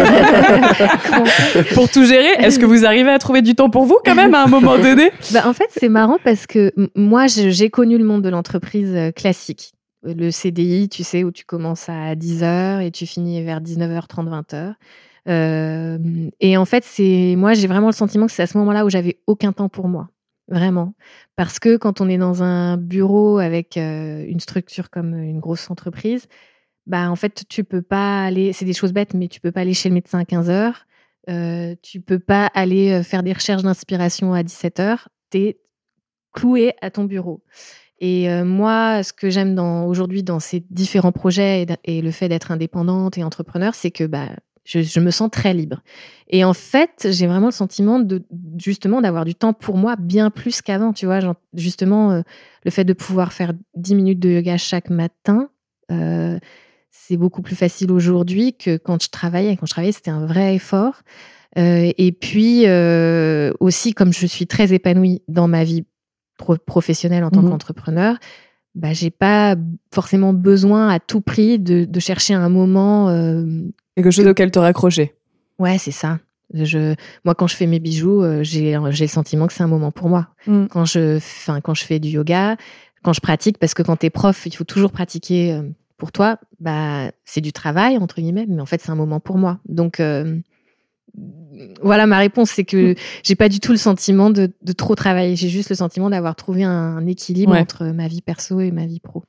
pour tout gérer? Est-ce que vous arrivez à trouver du temps pour vous quand même à un moment donné? En fait, c'est marrant parce que moi, j'ai connu le monde de l'entreprise classique. Le CDI, tu sais, où tu commences à 10h et tu finis vers 19h30, 20h. Et en fait, moi, j'ai vraiment le sentiment que c'est à ce moment-là où j'avais aucun temps pour moi. Vraiment. Parce que quand on est dans un bureau avec une structure comme une grosse entreprise, en fait, tu peux pas aller... C'est des choses bêtes, mais tu peux pas aller chez le médecin à 15h. Tu peux pas aller faire des recherches d'inspiration à 17h. T'es cloué à ton bureau. Et moi, ce que j'aime aujourd'hui dans ces différents projets et le fait d'être indépendante et entrepreneur, c'est que je me sens très libre. Et en fait, j'ai vraiment le sentiment justement d'avoir du temps pour moi bien plus qu'avant, tu vois. Justement, le fait de pouvoir faire 10 minutes de yoga chaque matin, c'est beaucoup plus facile aujourd'hui que quand je travaillais. Quand je travaillais, c'était un vrai effort. Et puis, aussi, comme je suis très épanouie dans ma vie professionnelle en tant qu'entrepreneur, j'ai pas forcément besoin à tout prix de chercher un moment... quelque chose auquel te raccrocher. Ouais, c'est ça. Moi, quand je fais mes bijoux, j'ai le sentiment que c'est un moment pour moi. Quand je fais du yoga, quand je pratique, parce que quand t'es prof, il faut toujours pratiquer pour toi, c'est du travail, entre guillemets, mais en fait, c'est un moment pour moi. Donc, voilà, ma réponse, c'est que j'ai pas du tout le sentiment de trop travailler. J'ai juste le sentiment d'avoir trouvé un équilibre entre ma vie perso et ma vie pro.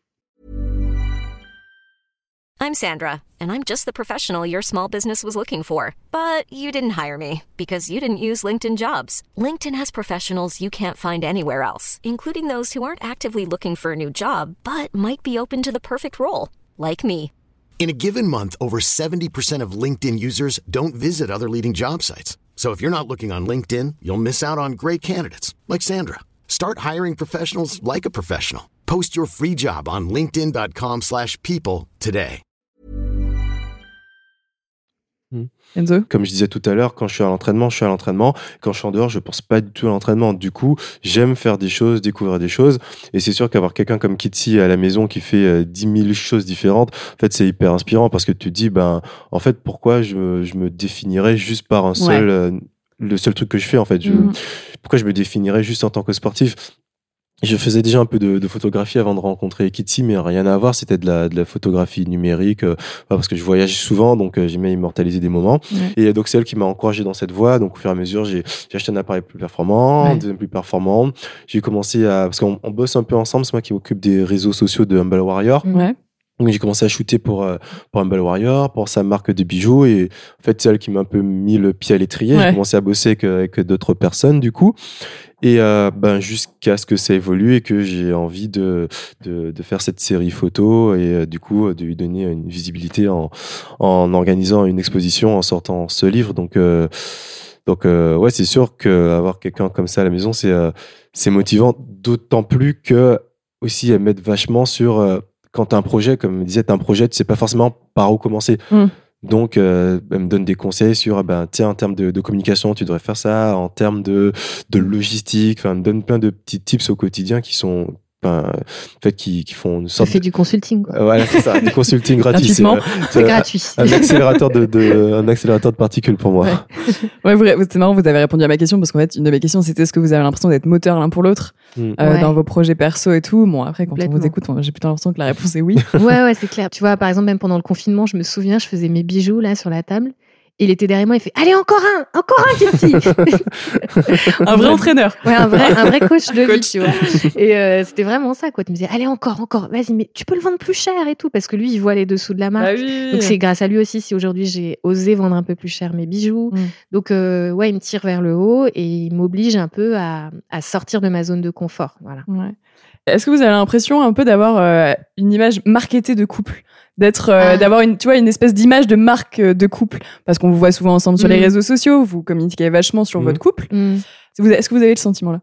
I'm Sandra, and I'm just the professional your small business was looking for. But you didn't hire me because you didn't use LinkedIn Jobs. LinkedIn has professionals you can't find anywhere else, including those who aren't actively looking for a new job, but might be open to the perfect role, like me. In a given month, over 70% of LinkedIn users don't visit other leading job sites. So if you're not looking on LinkedIn, you'll miss out on great candidates like Sandra. Start hiring professionals like a professional. Post your free job on linkedin.com/people today. Enzo ? Comme je disais tout à l'heure, quand je suis à l'entraînement, je suis à l'entraînement. Quand je suis en dehors, je pense pas du tout à l'entraînement. Du coup, j'aime faire des choses, découvrir des choses. Et c'est sûr qu'avoir quelqu'un comme Kitsi à la maison qui fait 10 000 choses différentes, en fait, c'est hyper inspirant parce que tu te dis, en fait, pourquoi je me définirais juste par un seul, le seul truc que je fais, en fait. Pourquoi je me définirais juste en tant que sportif? Je faisais déjà un peu de photographie avant de rencontrer Kitsi, mais rien à voir. C'était de la photographie numérique, parce que je voyage souvent, donc j'aimais immortaliser des moments. Et donc c'est elle qui m'a encouragé dans cette voie. Donc au fur et à mesure, j'ai acheté un appareil plus performant, un deuxième plus performant. J'ai commencé parce qu'on bosse un peu ensemble. C'est moi qui m'occupe des réseaux sociaux de Humble Warrior. Donc j'ai commencé à shooter pour Humble Warrior, pour sa marque de bijoux, et en fait c'est elle qui m'a un peu mis le pied à l'étrier. J'ai commencé à bosser avec d'autres personnes du coup, et jusqu'à ce que ça évolue et que j'ai envie de faire cette série photo et du coup de lui donner une visibilité en organisant une exposition, en sortant ce livre. Donc c'est sûr qu'avoir quelqu'un comme ça à la maison, c'est motivant, d'autant plus que aussi elle m'aide vachement sur quand t'as un projet, comme je disais, t'as un projet, tu sais pas forcément par où commencer. Donc, elle me donne des conseils sur, tiens, en termes de communication, tu devrais faire ça, en termes de logistique, elle me donne plein de petits tips au quotidien qui sont, en fait, qui font une sorte. Tu fais du consulting, quoi. Voilà, c'est ça, du consulting gratuit. C'est gratuit. Un accélérateur de particules pour moi. C'est marrant, vous avez répondu à ma question parce qu'en fait, une de mes questions, c'était est-ce que vous avez l'impression d'être moteur l'un pour l'autre dans vos projets perso et tout. Bon, après, quand on vous écoute, j'ai plutôt l'impression que la réponse est oui. Ouais, c'est clair. Tu vois, par exemple, même pendant le confinement, je me souviens, je faisais mes bijoux là sur la table. Il était derrière moi, il fait « Allez, encore un, Kitsi !» Un vrai entraîneur. Ouais, un vrai coach de vie, tu vois. Et c'était vraiment ça, quoi. Tu me disais « Allez, encore, vas-y, mais tu peux le vendre plus cher et tout. » Parce que lui, il voit les dessous de la marque. Donc, c'est grâce à lui aussi si aujourd'hui, j'ai osé vendre un peu plus cher mes bijoux. Donc, il me tire vers le haut et il m'oblige un peu à sortir de ma zone de confort. Voilà. Ouais. Est-ce que vous avez l'impression un peu d'avoir une image marketée de couple ? D'avoir une espèce d'image de marque de couple, parce qu'on vous voit souvent ensemble sur les réseaux sociaux, vous communiquez vachement sur votre couple. Est-ce que vous avez le sentiment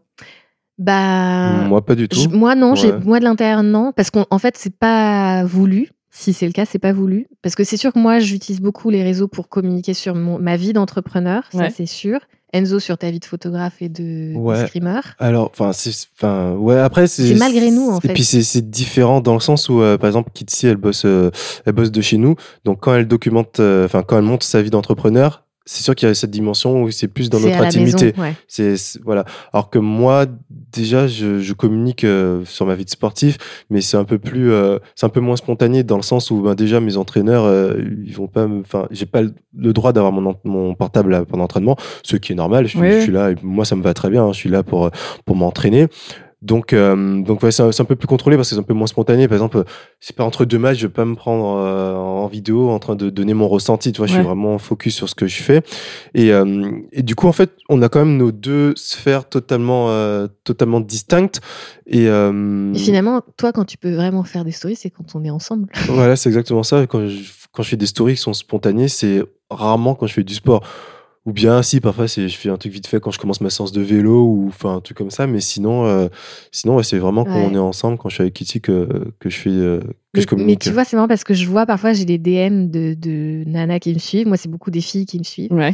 là? Moi pas du tout. Moi non, moi de l'intérieur non, parce qu'en fait c'est pas voulu. Si c'est le cas, c'est pas voulu, parce que c'est sûr que moi j'utilise beaucoup les réseaux pour communiquer sur ma vie d'entrepreneur, ça c'est sûr. Enzo, sur ta vie de photographe et de screamer. Alors, après c'est malgré nous en fait. Et puis c'est différent dans le sens où par exemple Kitsi elle bosse de chez nous, donc quand elle documente, quand elle montre sa vie d'entrepreneur, c'est sûr qu'il y a cette dimension où c'est plus dans notre intimité. Maison, voilà. Alors que moi, déjà, je communique sur ma vie de sportif, mais c'est un peu moins spontané dans le sens où déjà mes entraîneurs, ils vont pas, j'ai pas le droit d'avoir mon portable pendant l'entraînement, ce qui est normal. Je suis là, et moi ça me va très bien. Je suis là pour m'entraîner. Donc ouais, c'est un peu plus contrôlé parce que c'est un peu moins spontané. Par exemple, c'est pas entre deux matchs, je vais pas me prendre en vidéo en train de donner mon ressenti. Tu vois, je suis vraiment focus sur ce que je fais. Et du coup, en fait, on a quand même nos deux sphères totalement distinctes. Et finalement, toi, quand tu peux vraiment faire des stories, c'est quand on est ensemble. Voilà, c'est exactement ça. Quand je fais des stories qui sont spontanées, c'est rarement quand je fais du sport. Ou bien, si, parfois, je fais un truc vite fait quand je commence ma séance de vélo ou un truc comme ça. Mais sinon ouais, c'est vraiment quand on est ensemble, quand je suis avec Kitty, que je communique. Mais tu vois, c'est marrant parce que je vois parfois, j'ai des DM de nanas qui me suivent. Moi, c'est beaucoup des filles qui me suivent. Ouais.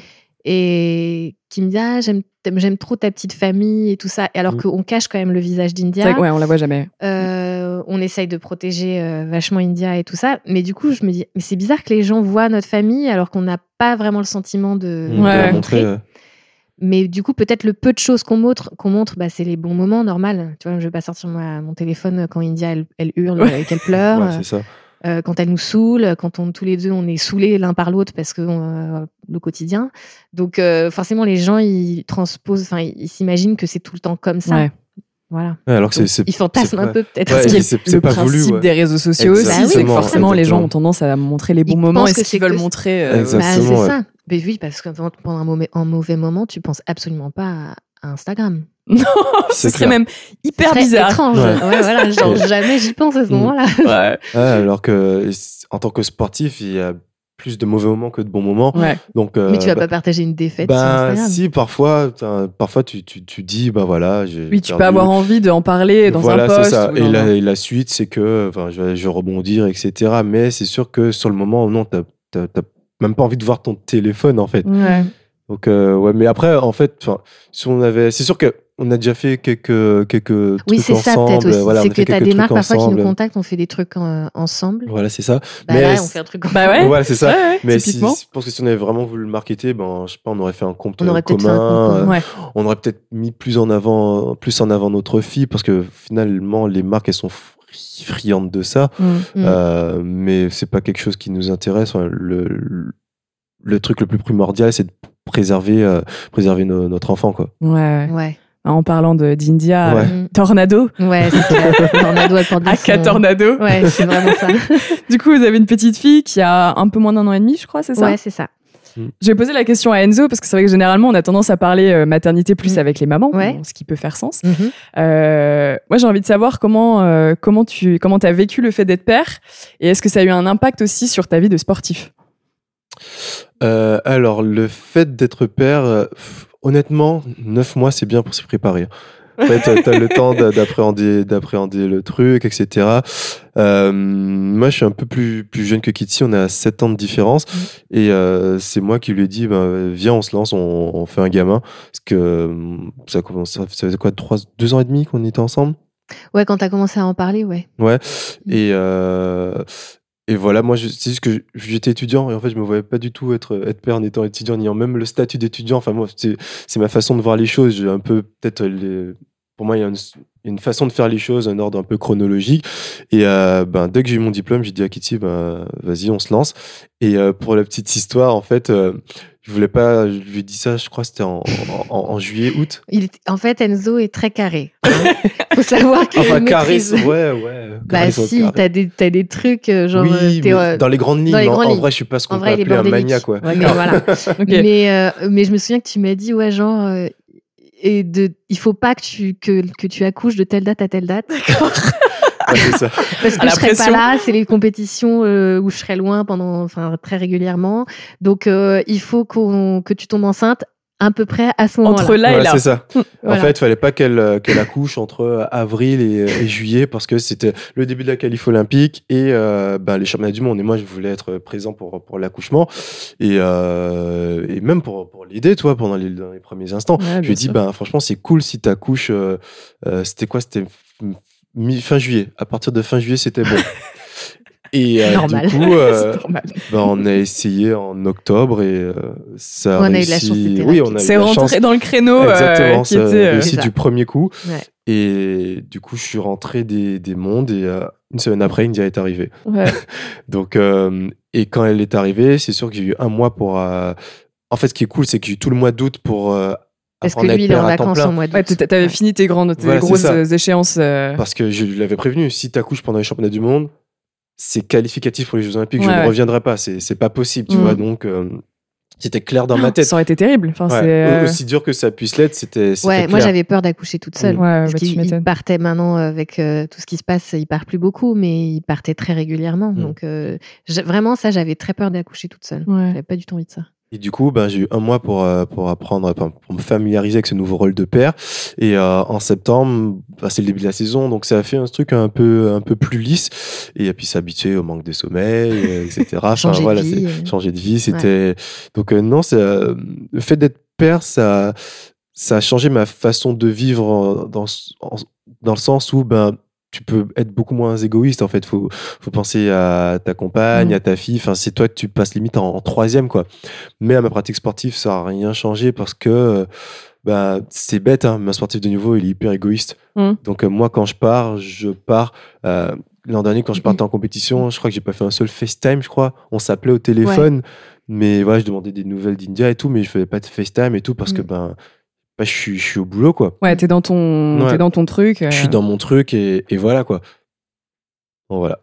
Et qui me disent j'aime trop ta petite famille et tout ça. Et alors qu'on cache quand même le visage d'India. C'est vrai, ouais, on la voit jamais. On essaye de protéger vachement India et tout ça. Mais du coup, je me dis, mais c'est bizarre que les gens voient notre famille alors qu'on n'a pas vraiment le sentiment de la montrer. Mais du coup, peut-être le peu de choses qu'on montre, c'est les bons moments, normal. Tu vois, je vais pas sortir mon téléphone quand India, elle hurle et qu'elle pleure. Ouais, c'est ça. Quand elle nous saoule, quand tous les deux on est saoulés l'un par l'autre parce que le quotidien. Donc forcément les gens ils transposent, ils s'imaginent que c'est tout le temps comme ça. Ouais. Voilà. Ouais, alors que ils fantasment un peu peut-être. Ouais, c'est le pas principe voulu, des réseaux sociaux aussi, c'est que forcément les gens ont tendance à montrer les bons moments et ce qu'ils veulent montrer. C'est ça. Mais oui, parce que pendant un mauvais moment, tu penses absolument pas à Instagram. Non, ce serait même hyper bizarre. Étrange. Ouais, voilà, genre jamais j'y pense à ce moment-là. Ouais, alors que en tant que sportif, il y a plus de mauvais moments que de bons moments. Ouais. Donc, mais tu vas pas partager une défaite sur Instagram. Si, parfois tu dis, voilà. Oui, tu peux avoir envie d'en parler dans un post. Voilà, c'est ça. Et la suite, c'est que je vais rebondir, etc. Mais c'est sûr que sur le moment, non, t'as même pas envie de voir ton téléphone, en fait. Ouais. Donc, mais après, en fait, si on avait. C'est sûr que on a déjà fait quelques oui, c'est ça ensemble. Peut-être aussi. Voilà, c'est que tu as des marques parfois qui nous ensemble. contactent, on fait des trucs ensemble. Voilà, c'est ça. Mais là, on fait un truc ensemble. Bah ouais. Voilà, c'est ça. Ouais, mais je pense que si on avait vraiment voulu le marketer, je sais pas, on aurait fait un compte commun. On aurait peut-être mis plus en avant notre fille parce que finalement, les marques, elles sont friandes de ça. Mais c'est pas quelque chose qui nous intéresse. Le truc le plus primordial, c'est de préserver notre enfant, quoi. Ouais. En parlant d'India, Tornado. Ouais, c'est clair. Tornado à Aka Tornado. Ouais, c'est vraiment ça. Du coup, vous avez une petite fille qui a un peu moins d'1 an et demi, je crois, c'est ça? Ouais, c'est ça. Je vais poser la question à Enzo parce que c'est vrai que généralement on a tendance à parler maternité plus avec les mamans, ce qui peut faire sens. Moi j'ai envie de savoir comment t'as vécu le fait d'être père et est-ce que ça a eu un impact aussi sur ta vie de sportif? Alors le fait d'être père, honnêtement, 9 mois c'est bien pour s'y préparer. En fait, t'as le temps d'appréhender le truc, etc. Moi, je suis un peu plus jeune que Kitty. On a 7 ans de différence. Et c'est moi qui lui ai dit, viens, on se lance, on fait un gamin. Parce que ça faisait quoi, 2 ans et demi qu'on était ensemble? Ouais, quand t'as commencé à en parler, ouais. Ouais. Et voilà, moi, c'est juste que j'étais étudiant et en fait, je me voyais pas du tout être père en étant étudiant, ni en même le statut d'étudiant. Enfin, moi, c'est ma façon de voir les choses. J'ai un peu, peut-être, pour moi, il y a une façon de faire les choses, un ordre un peu chronologique. Et dès que j'ai eu mon diplôme, j'ai dit à Kitty, vas-y, on se lance. Et pour la petite histoire, en fait, je voulais pas, je lui ai dit ça, je crois, c'était en juillet, août. En fait, Enzo est très carré. Faut savoir qu'il maîtrise. Ouais. Si, t'as des trucs, genre. Oui, dans les grandes lignes. En vrai, je suis pas ce qu'on peut appeler un maniaque, quoi. Ouais, mais voilà. Okay. Mais je me souviens que tu m'as dit, il faut pas que tu accouches de telle date à telle date. D'accord. Ouais, c'est ça. Parce que je serai pas là, c'est les compétitions où je serai loin très régulièrement. Donc il faut que tu tombes enceinte à peu près à ce moment-là. Entre là et là. C'est ça. Voilà. En fait, il fallait pas qu'elle accouche entre avril et juillet parce que c'était le début de la qualif olympique et les championnats du monde. Et moi, je voulais être présent pour l'accouchement et même pour l'aider, toi, dans les premiers instants. Ouais, je lui ai dit, franchement, c'est cool si t'accouches. C'était quoi? C'était fin juillet. À partir de fin juillet, c'était bon. Et normal. du coup, on a essayé en octobre et ça a réussi. On a eu de la chance, c'était oui, on a c'est eu de la rentré chance. dans le créneau. Exactement, Qui ça a était, réussi du premier coup. Ouais. Et du coup, je suis rentré des mondes et une semaine après, India est arrivée. Ouais. Donc, et quand elle est arrivée, c'est sûr que j'ai eu un mois pour. En fait, ce qui est cool, c'est que j'ai eu tout le mois d'août pour. Parce que lui, il est en vacances en mois d'août. Ouais, t'avais fini tes grosses échéances. Parce que je l'avais prévenu, si t'accouches pendant les championnats du monde, c'est qualificatif pour les Jeux Olympiques, je ne reviendrai pas, c'est pas possible, tu vois, donc c'était clair dans ma tête. Ça aurait été terrible. Enfin, c'est aussi dur que ça puisse l'être, c'était clair. Moi j'avais peur d'accoucher toute seule. Parce qu'il partait maintenant avec tout ce qui se passe, il part plus beaucoup, mais il partait très régulièrement. Donc vraiment, ça, j'avais très peur d'accoucher toute seule. J'avais pas du tout envie de ça. Et du coup, j'ai eu un mois pour apprendre, pour me familiariser avec ce nouveau rôle de père. Et en septembre, c'est le début de la saison, donc ça a fait un truc un peu plus lisse. Et puis s'habituer au manque de sommeil, etc. Changer de vie, c'était. Donc non, le fait d'être père, ça a changé ma façon de vivre dans le sens où tu peux être beaucoup moins égoïste, en fait. Faut penser à ta compagne, à ta fille. Enfin, c'est toi que tu passes limite en troisième, quoi. Mais à ma pratique sportive, ça n'a rien changé parce que c'est bête, hein. Ma sportive de niveau, il est hyper égoïste. Donc, moi, quand je pars, l'an dernier, quand je partais en compétition, je crois que j'ai pas fait un seul FaceTime, je crois. On s'appelait au téléphone. Mais voilà, je demandais des nouvelles d'India et tout, mais je faisais pas de FaceTime et tout parce que, je suis au boulot, quoi. Ouais, t'es dans ton truc. Je suis dans mon truc et voilà, quoi. Bon, voilà.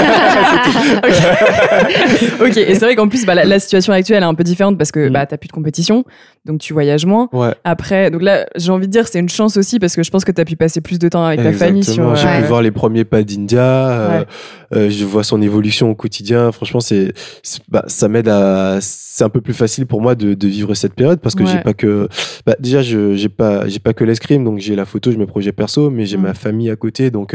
Ok, et c'est vrai qu'en plus, la situation actuelle est un peu différente parce que t'as plus de compétition, donc tu voyages moins. Ouais. Après, donc là, j'ai envie de dire, c'est une chance aussi parce que je pense que t'as pu passer plus de temps avec ta famille. J'ai pu voir les premiers pas d'India, je vois son évolution au quotidien. Franchement, ça m'aide c'est un peu plus facile pour moi de vivre cette période parce que j'ai pas que, déjà, j'ai pas que l'escrime, donc j'ai la photo, j'ai mes projets perso, mais j'ai ma famille à côté, donc,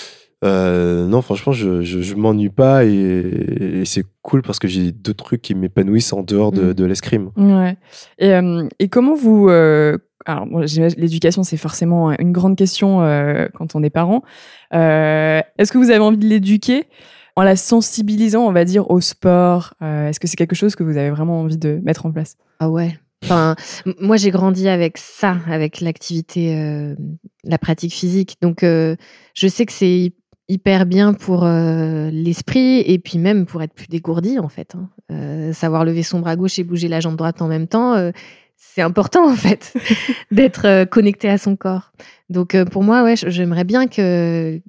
non, franchement, je m'ennuie pas et c'est cool parce que j'ai d'autres trucs qui m'épanouissent en dehors de l'escrime. Ouais. Et comment vous... Alors, l'éducation, c'est forcément une grande question quand on est parent. Est-ce que vous avez envie de l'éduquer en la sensibilisant, on va dire, au sport? Est-ce que c'est quelque chose que vous avez vraiment envie de mettre en place? Ah ouais. Enfin, moi, j'ai grandi avec ça, avec l'activité, la pratique physique. Donc, je sais que c'est hyper bien pour l'esprit et puis même pour être plus dégourdi, en fait. Savoir lever son bras gauche et bouger la jambe droite en même temps, c'est important, en fait, d'être connecté à son corps. Donc, pour moi, j'aimerais bien qu'elle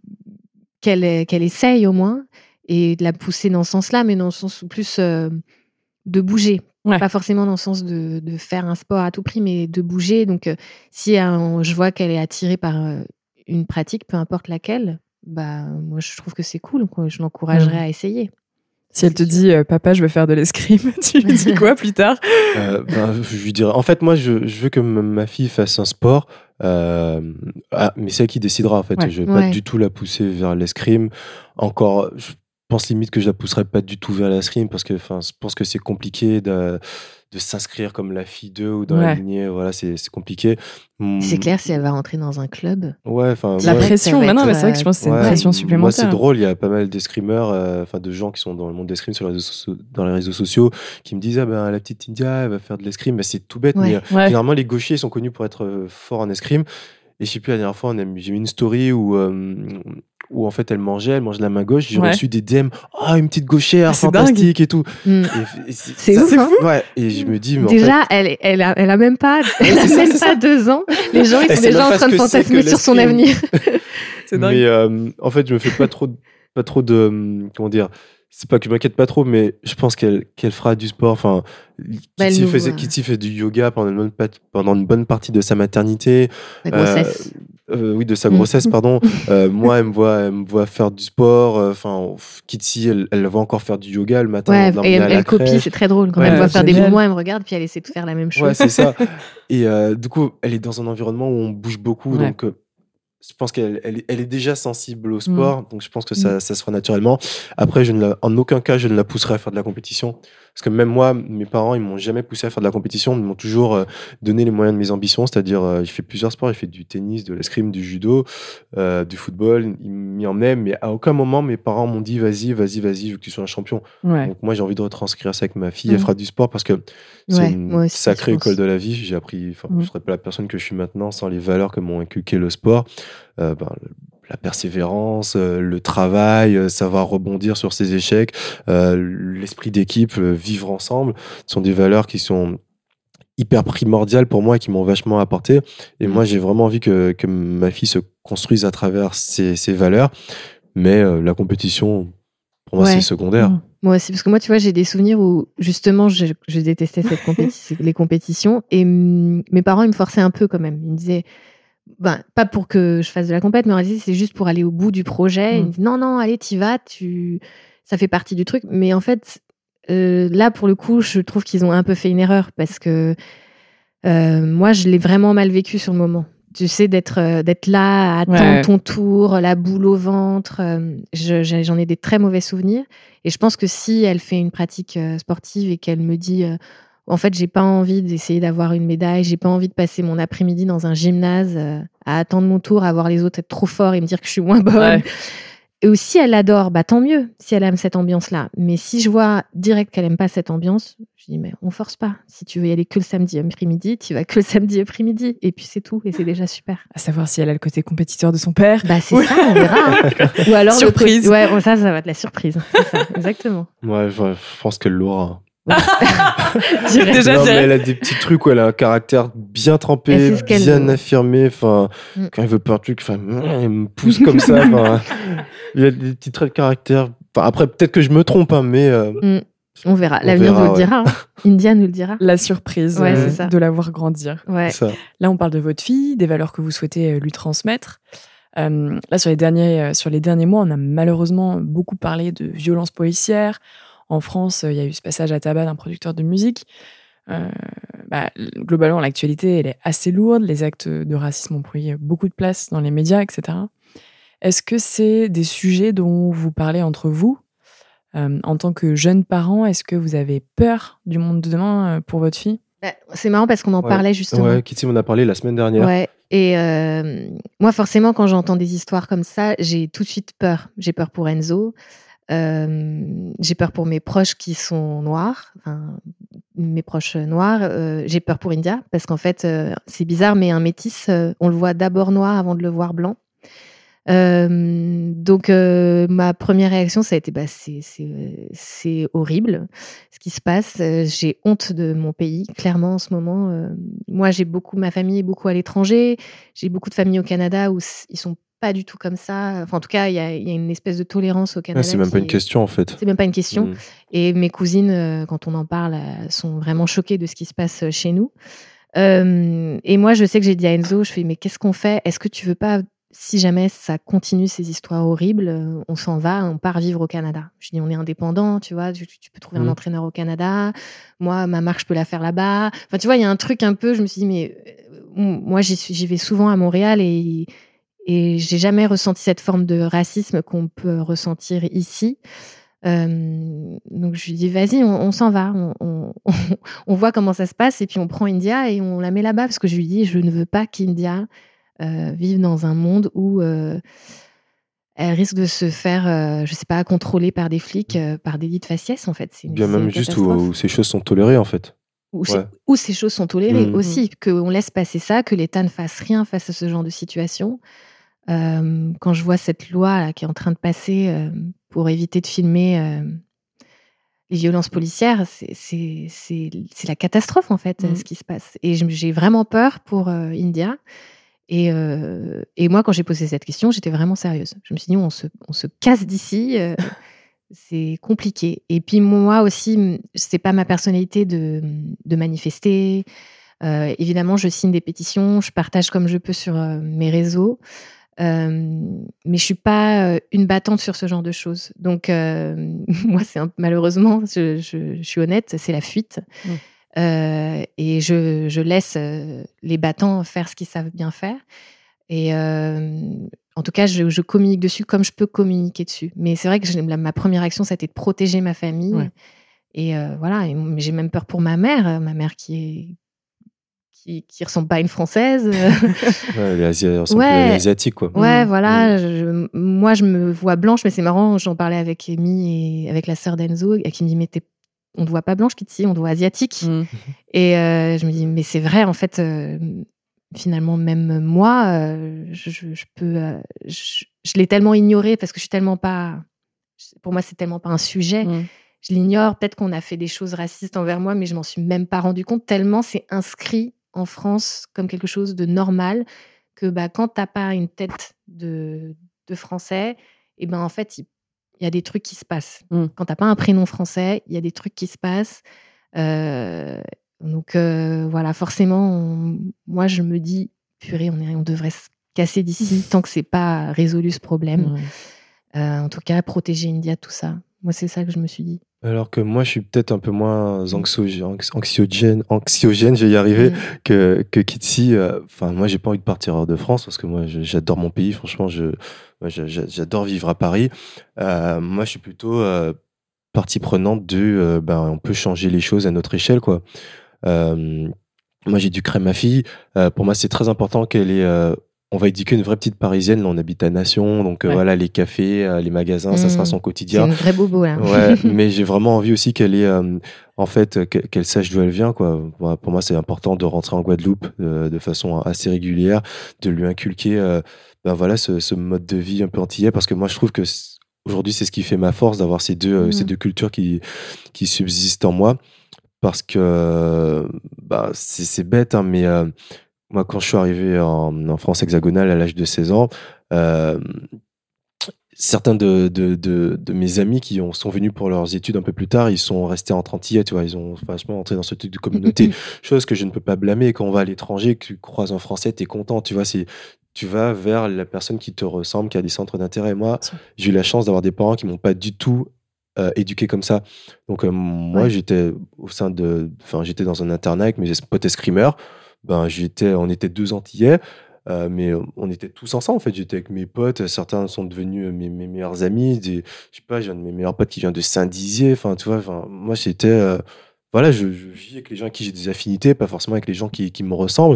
essaye au moins et de la pousser dans ce sens-là, mais dans le sens plus de bouger. Ouais. Pas forcément dans le sens de faire un sport à tout prix, mais de bouger. Donc, si je vois qu'elle est attirée par une pratique, peu importe laquelle, moi, je trouve que c'est cool. Je l'encouragerais à essayer. Si elle te dit « Papa, je veux faire de l'escrime », tu lui dis quoi plus tard? Je lui dirais... En fait, moi, je veux que ma fille fasse un sport, mais c'est elle qui décidera, en fait. Ouais. Je vais pas du tout la pousser vers l'escrime. Encore... Je pense limite que je la pousserais pas du tout vers l'escrime parce que je pense que c'est compliqué de s'inscrire comme la fille 2 ou dans la lignée, voilà, c'est compliqué. C'est clair, si elle va rentrer dans un club. Ouais, la pression, mais c'est vrai que je pense que c'est une pression supplémentaire. Moi, c'est drôle, il y a pas mal d'escrimeurs, de gens qui sont dans le monde d'escrime dans les réseaux sociaux qui me disent la petite India, elle va faire de l'escrime, c'est tout bête, mais généralement les gauchers sont connus pour être forts en escrime. Et je sais plus, la dernière fois, j'ai mis une story où en fait elle mange la main gauche, j'ai reçu des DM, une petite gauchère fantastique dingue. Et tout. C'est ouf, hein. Ouais, et je me dis mais déjà en fait... elle a même pas 2 ans. Les gens ils sont déjà en train de fantasmer sur son avenir. C'est dingue. Mais en fait, je me fais pas trop de comment dire, c'est pas que je m'inquiète pas trop, mais je pense qu'elle fera du sport. Enfin, Kitty fait du yoga pendant une bonne partie de sa maternité. La grossesse. De sa grossesse, pardon. Moi, elle me voit faire du sport. Kitty, elle la voit encore faire du yoga le matin. Ouais, et elle copie, c'est très drôle. Quand elle me voit faire des mouvements, elle me regarde, puis elle essaie de faire la même chose. Ouais, c'est ça. Et du coup, elle est dans un environnement où on bouge beaucoup, donc je pense qu'elle est déjà sensible au sport, donc je pense que ça se fera naturellement. Après, en aucun cas, je ne la pousserai à faire de la compétition. Parce que même moi, mes parents, ils m'ont jamais poussé à faire de la compétition. Ils m'ont toujours donné les moyens de mes ambitions. C'est-à-dire, j'ai fait plusieurs sports. J'ai fait du tennis, de l'escrime, du judo, du football. Ils m'y emmenaient, mais à aucun moment, mes parents m'ont dit vas-y, je veux que tu sois un champion. Ouais. Donc moi, j'ai envie de retranscrire ça avec ma fille. Elle fera du sport parce que c'est une sacrée école de la vie. J'ai appris, je serais pas la personne que je suis maintenant sans les valeurs que m'ont inculqué le sport. La persévérance, le travail, savoir rebondir sur ses échecs, l'esprit d'équipe, vivre ensemble, sont des valeurs qui sont hyper primordiales pour moi et qui m'ont vachement apporté. Et moi, j'ai vraiment envie que ma fille se construise à travers ces valeurs. Mais la compétition, pour moi, c'est secondaire. Moi aussi, parce que moi, tu vois, j'ai des souvenirs où, justement, je détestais les compétitions. Et mes parents, ils me forçaient un peu quand même. Ils me disaient... pas pour que je fasse de la compète, mais on dit c'est juste pour aller au bout du projet. Ils me disent non, allez, t'y vas, ça fait partie du truc. Mais en fait, là, pour le coup, je trouve qu'ils ont un peu fait une erreur parce que moi, je l'ai vraiment mal vécu sur le moment. Tu sais, d'être là, à attendre ton tour, la boule au ventre. J'en ai des très mauvais souvenirs. Et je pense que si elle fait une pratique sportive et qu'elle me dit... en fait, j'ai pas envie d'essayer d'avoir une médaille, j'ai pas envie de passer mon après-midi dans un gymnase à attendre mon tour, à voir les autres être trop forts et me dire que je suis moins bonne. Ouais. Et aussi, elle adore, tant mieux si elle aime cette ambiance-là. Mais si je vois direct qu'elle aime pas cette ambiance, je dis, mais on force pas. Si tu veux y aller que le samedi après-midi, tu vas que le samedi après-midi. Et puis c'est tout, et c'est déjà super. À savoir si elle a le côté compétiteur de son père. C'est ça, on verra. Hein. Ou alors surprise. Ça va être la surprise. C'est ça, exactement. Ouais, je pense qu'elle l'aura. Déjà, non, mais elle a des petits trucs où elle a un caractère bien trempé, bien affirmé. Quand elle veut pas un truc, elle me pousse comme ça. Il y a des petits traits de caractère. Après, peut-être que je me trompe, mais on verra. L'avenir nous le dira. Hein. India nous le dira. La surprise de la voir grandir. Ouais. Là, on parle de votre fille, des valeurs que vous souhaitez lui transmettre. Là, sur les derniers mois, on a malheureusement beaucoup parlé de violences policières. En France, il y a eu ce passage à tabac d'un producteur de musique. Globalement, l'actualité, elle est assez lourde. Les actes de racisme ont pris beaucoup de place dans les médias, etc. Est-ce que c'est des sujets dont vous parlez entre vous ? En tant que jeune parent, est-ce que vous avez peur du monde de demain pour votre fille ? C'est marrant parce qu'on en parlait justement. Ouais, Kitty m'en a parlé la semaine dernière. Ouais. Et moi, forcément, quand j'entends des histoires comme ça, j'ai tout de suite peur. J'ai peur pour Enzo. J'ai peur pour mes proches qui sont noirs, mes proches noirs. J'ai peur pour India parce qu'en fait, c'est bizarre, mais un métis, on le voit d'abord noir avant de le voir blanc. Donc, ma première réaction, ça a été c'est horrible ce qui se passe. J'ai honte de mon pays, clairement, en ce moment. Moi, ma famille est beaucoup à l'étranger. J'ai beaucoup de familles au Canada où ils sont pas du tout comme ça. Enfin, en tout cas, il y a une espèce de tolérance au Canada. C'est même pas une question, en fait. C'est même pas une question. Et mes cousines, quand on en parle, sont vraiment choquées de ce qui se passe chez nous. Et moi, je sais que j'ai dit à Enzo, je fais, mais qu'est-ce qu'on fait ? Est-ce que tu veux pas, si jamais ça continue ces histoires horribles, on s'en va, on part vivre au Canada. Je dis, on est indépendant, tu vois, tu peux trouver un entraîneur au Canada. Moi, ma marque, je peux la faire là-bas. Enfin, tu vois, il y a un truc un peu, je me suis dit, mais moi, j'y vais souvent à Montréal et j'ai jamais ressenti cette forme de racisme qu'on peut ressentir ici. Donc je lui dis vas-y, on s'en va, on voit comment ça se passe et puis on prend India et on la met là-bas parce que je lui dis je ne veux pas qu'India vive dans un monde où elle risque de se faire, je sais pas, contrôler par des flics par délit de faciès en fait. Bien même juste où ces choses sont tolérées en fait. Où ces choses sont tolérées aussi, qu'on laisse passer ça, que l'État ne fasse rien face à ce genre de situation. Quand je vois cette loi là, qui est en train de passer pour éviter de filmer les violences policières, c'est la catastrophe en fait, ce qui se passe. Et j'ai vraiment peur pour India. Et moi, quand j'ai posé cette question, j'étais vraiment sérieuse. Je me suis dit, on se casse d'ici. C'est compliqué. Et puis moi aussi, c'est pas ma personnalité de manifester. Évidemment, je signe des pétitions, je partage comme je peux sur mes réseaux. Mais je suis pas une battante sur ce genre de choses. Donc, moi, malheureusement, je suis honnête, c'est la fuite. Et je laisse les battants faire ce qu'ils savent bien faire. Et en tout cas, je communique dessus comme je peux communiquer dessus. Mais c'est vrai que ma première action, ça a été de protéger ma famille. Ouais. Et voilà. Mais j'ai même peur pour ma mère qui ressemble pas à une Française. Elle ressemble à une asiatique, quoi. Ouais, voilà. Moi, je me vois blanche, mais c'est marrant. J'en parlais avec Amy et avec la sœur d'Enzo, qui me dit, mais on ne te voit pas blanche, Kitty, on te voit asiatique. Et je me dis, mais c'est vrai, en fait, finalement, même moi, je l'ai tellement ignoré parce que je suis tellement pas. Pour moi, c'est tellement pas un sujet. Je l'ignore. Peut-être qu'on a fait des choses racistes envers moi, mais je m'en suis même pas rendu compte, tellement c'est inscrit en France comme quelque chose de normal que quand t'as pas une tête de Français, et en fait, il y a des trucs qui se passent. Quand t'as pas un prénom français, il y a des trucs qui se passent. Donc voilà, forcément, moi je me dis, purée, on devrait se casser d'ici tant que c'est pas résolu ce problème. En tout cas, protéger India, tout ça. Moi, c'est ça que je me suis dit. Alors que moi, je suis peut-être un peu moins anxiogène, je vais y arriver, que Kitty. Enfin, moi, j'ai pas envie de partir hors de France parce que moi, j'adore mon pays. Franchement, j'adore vivre à Paris. Moi, je suis plutôt partie prenante on peut changer les choses à notre échelle, quoi. Moi, j'éduquerai ma fille. Pour moi, c'est très important qu'elle ait... on va éduquer une vraie petite Parisienne. Là, on habite à Nation, donc voilà, les cafés, les magasins, ça sera son quotidien. C'est une vraie bobo, là. Ouais, mais j'ai vraiment envie aussi qu'elle ait, en fait, qu'elle sache d'où elle vient, quoi. Pour moi, c'est important de rentrer en Guadeloupe de façon assez régulière, de lui inculquer, voilà, ce mode de vie un peu antillais, parce que moi, je trouve que aujourd'hui, c'est ce qui fait ma force d'avoir ces deux cultures qui subsistent en moi, parce que c'est bête, hein, mais moi, quand je suis arrivé en France hexagonale à l'âge de 16 ans, certains de mes amis qui sont venus pour leurs études un peu plus tard, ils sont restés entre Antillais, tu vois, ils ont vachement entré dans ce type de communauté, chose que je ne peux pas blâmer. Quand on va à l'étranger, que tu croises un Français, t'es content, tu vois, tu vas vers la personne qui te ressemble, qui a des centres d'intérêt. Moi, j'ai eu la chance d'avoir des parents qui m'ont pas du tout éduqué comme ça. Donc moi, j'étais j'étais dans un internat avec mes potes escrimeurs. On était 2 Antillais, mais on était tous ensemble, en fait. J'étais avec mes potes, certains sont devenus mes meilleurs amis. Je sais pas, j'ai un de mes meilleurs potes qui vient de Saint-Dizier. Enfin, tu vois, moi, c'était... voilà, je vis avec les gens avec qui j'ai des affinités, pas forcément avec les gens qui me ressemblent.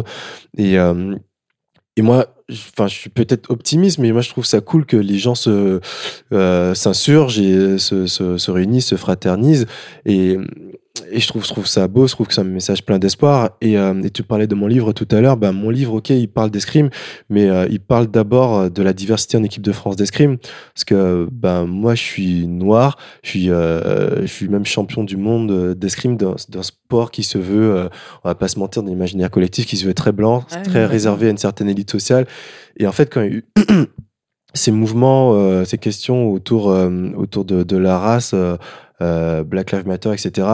Et moi, je suis peut-être optimiste, mais moi, je trouve ça cool que les gens s'insurgent et se réunissent, se fraternisent. Et je trouve ça beau, je trouve que c'est un message plein d'espoir. Et tu parlais de mon livre tout à l'heure. Mon livre, ok, il parle d'escrime, mais il parle d'abord de la diversité en équipe de France d'escrime. Parce que moi, je suis noir, je suis même champion du monde d'escrime d'un sport qui se veut, on va pas se mentir, dans l'imaginaire collectif, qui se veut très blanc, très réservé à une certaine élite sociale. Et en fait, quand il y a eu ces mouvements, ces questions autour de la race, Black Lives Matter, etc.,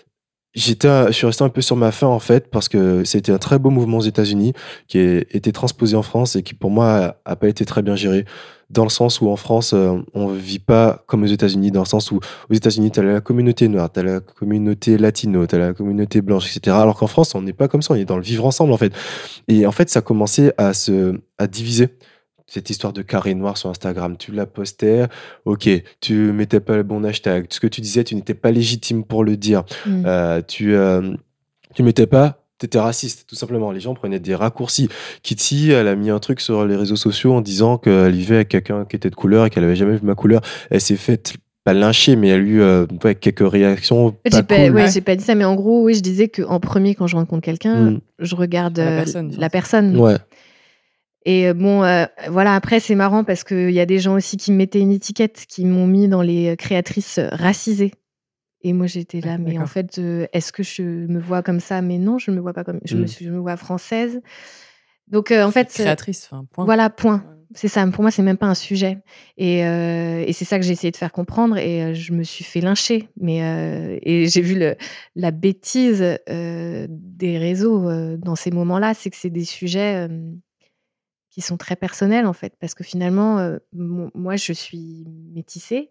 je suis resté un peu sur ma faim, en fait, parce que c'était un très beau mouvement aux États-Unis qui a été transposé en France et qui, pour moi, a pas été très bien géré. Dans le sens où en France, on vit pas comme aux États-Unis, dans le sens où aux États-Unis, t'as la communauté noire, t'as la communauté latino, t'as la communauté blanche, etc. Alors qu'en France, on n'est pas comme ça, on est dans le vivre ensemble, en fait. Et en fait, ça commençait à diviser. Cette histoire de carré noir sur Instagram, tu la postais, ok, tu mettais pas le bon hashtag, ce que tu disais, tu n'étais pas légitime pour le dire, tu mettais pas, t'étais raciste, tout simplement. Les gens prenaient des raccourcis. Kitty, elle a mis un truc sur les réseaux sociaux en disant qu'elle vivait avec quelqu'un qui était de couleur et qu'elle avait jamais vu ma couleur. Elle s'est faite pas lyncher, mais elle a eu quelques réactions. J'ai pas dit ça, mais en gros, oui, je disais qu'en premier, quand je rencontre quelqu'un, je regarde la personne. Ouais. Et voilà, après, c'est marrant parce qu'il y a des gens aussi qui me mettaient une étiquette, qui m'ont mis dans les créatrices racisées. Et moi, j'étais là, mais en fait, est-ce que je me vois comme ça? Mais non, je me vois pas comme... Je me vois française. Donc, en fait... Créatrice, point. Voilà, point. C'est ça. Pour moi, c'est même pas un sujet. Et c'est ça que j'ai essayé de faire comprendre. Et je me suis fait lyncher. Et j'ai vu la bêtise des réseaux dans ces moments-là. C'est que c'est des sujets... qui sont très personnels, en fait, parce que finalement, moi, je suis métissée.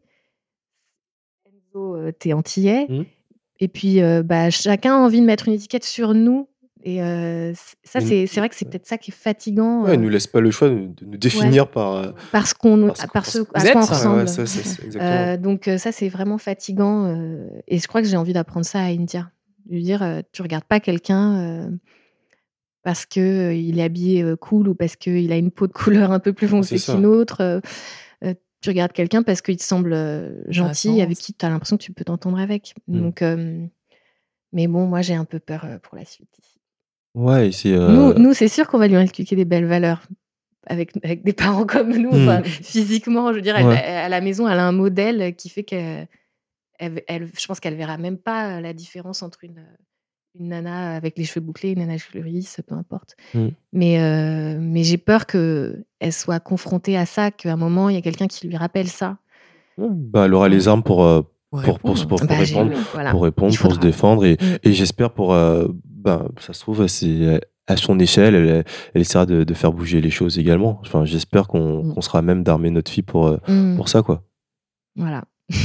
Enzo, t'es antillais. Et puis, chacun a envie de mettre une étiquette sur nous Et ça, c'est vrai que c'est peut-être ça qui est fatigant. Ouais, ils nous laissent pas le choix de nous définir par ce à quoi on ressemble. C'est exactement. Donc ça, c'est vraiment fatigant. Et je crois que j'ai envie d'apprendre ça à India. De lui dire, tu regardes pas quelqu'un parce que il est habillé cool ou parce qu'il a une peau de couleur un peu plus foncée qu'une autre. Tu regardes quelqu'un parce qu'il te semble gentil, avec qui tu as l'impression que tu peux t'entendre avec. Donc, mais bon, moi, j'ai un peu peur pour la suite ici. Ouais, c'est nous, c'est sûr qu'on va lui inculquer des belles valeurs avec des parents comme nous. Enfin, physiquement, je veux dire, à la maison, elle a un modèle qui fait que je pense qu'elle verra même pas la différence entre une nana avec les cheveux bouclés, une nana avec les cheveux lisses, peu importe. Mais j'ai peur qu'elle soit confrontée à ça, qu'à un moment, il y a quelqu'un qui lui rappelle ça. Elle aura les armes pour répondre, pour se défendre. Et j'espère ça se trouve, c'est à son échelle, elle essaiera de faire bouger les choses également. Enfin, j'espère qu'on sera même d'armer notre fille pour ça, quoi. Voilà.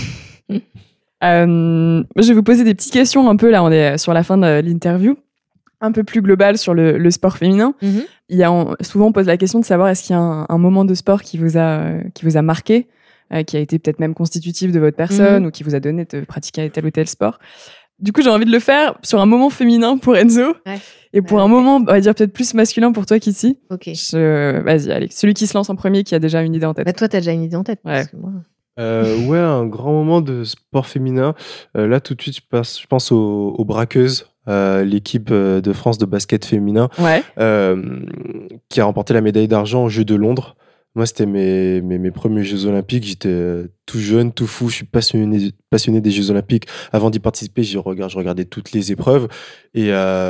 Je vais vous poser des petites questions un peu, là, on est sur la fin de l'interview, un peu plus globale sur le sport féminin. Souvent, on pose la question de savoir est-ce qu'il y a un moment de sport qui vous a marqué, qui a été peut-être même constitutif de votre personne ou qui vous a donné de pratiquer tel ou tel sport. Du coup, j'ai envie de le faire sur un moment féminin pour Enzo et pour un moment, on va dire peut-être plus masculin pour toi qu'ici. Ok. Vas-y, allez. Celui qui se lance en premier, qui a déjà une idée en tête. Toi, t'as déjà une idée en tête. Ouais. Parce que moi... un grand moment de sport féminin. Là, tout de suite, je pense aux braqueuses, l'équipe de France de basket féminin, qui a remporté la médaille d'argent aux Jeux de Londres. Moi, c'était mes premiers Jeux Olympiques. J'étais tout jeune, tout fou. Je suis passionné des Jeux Olympiques. Avant d'y participer, je regardais toutes les épreuves. Et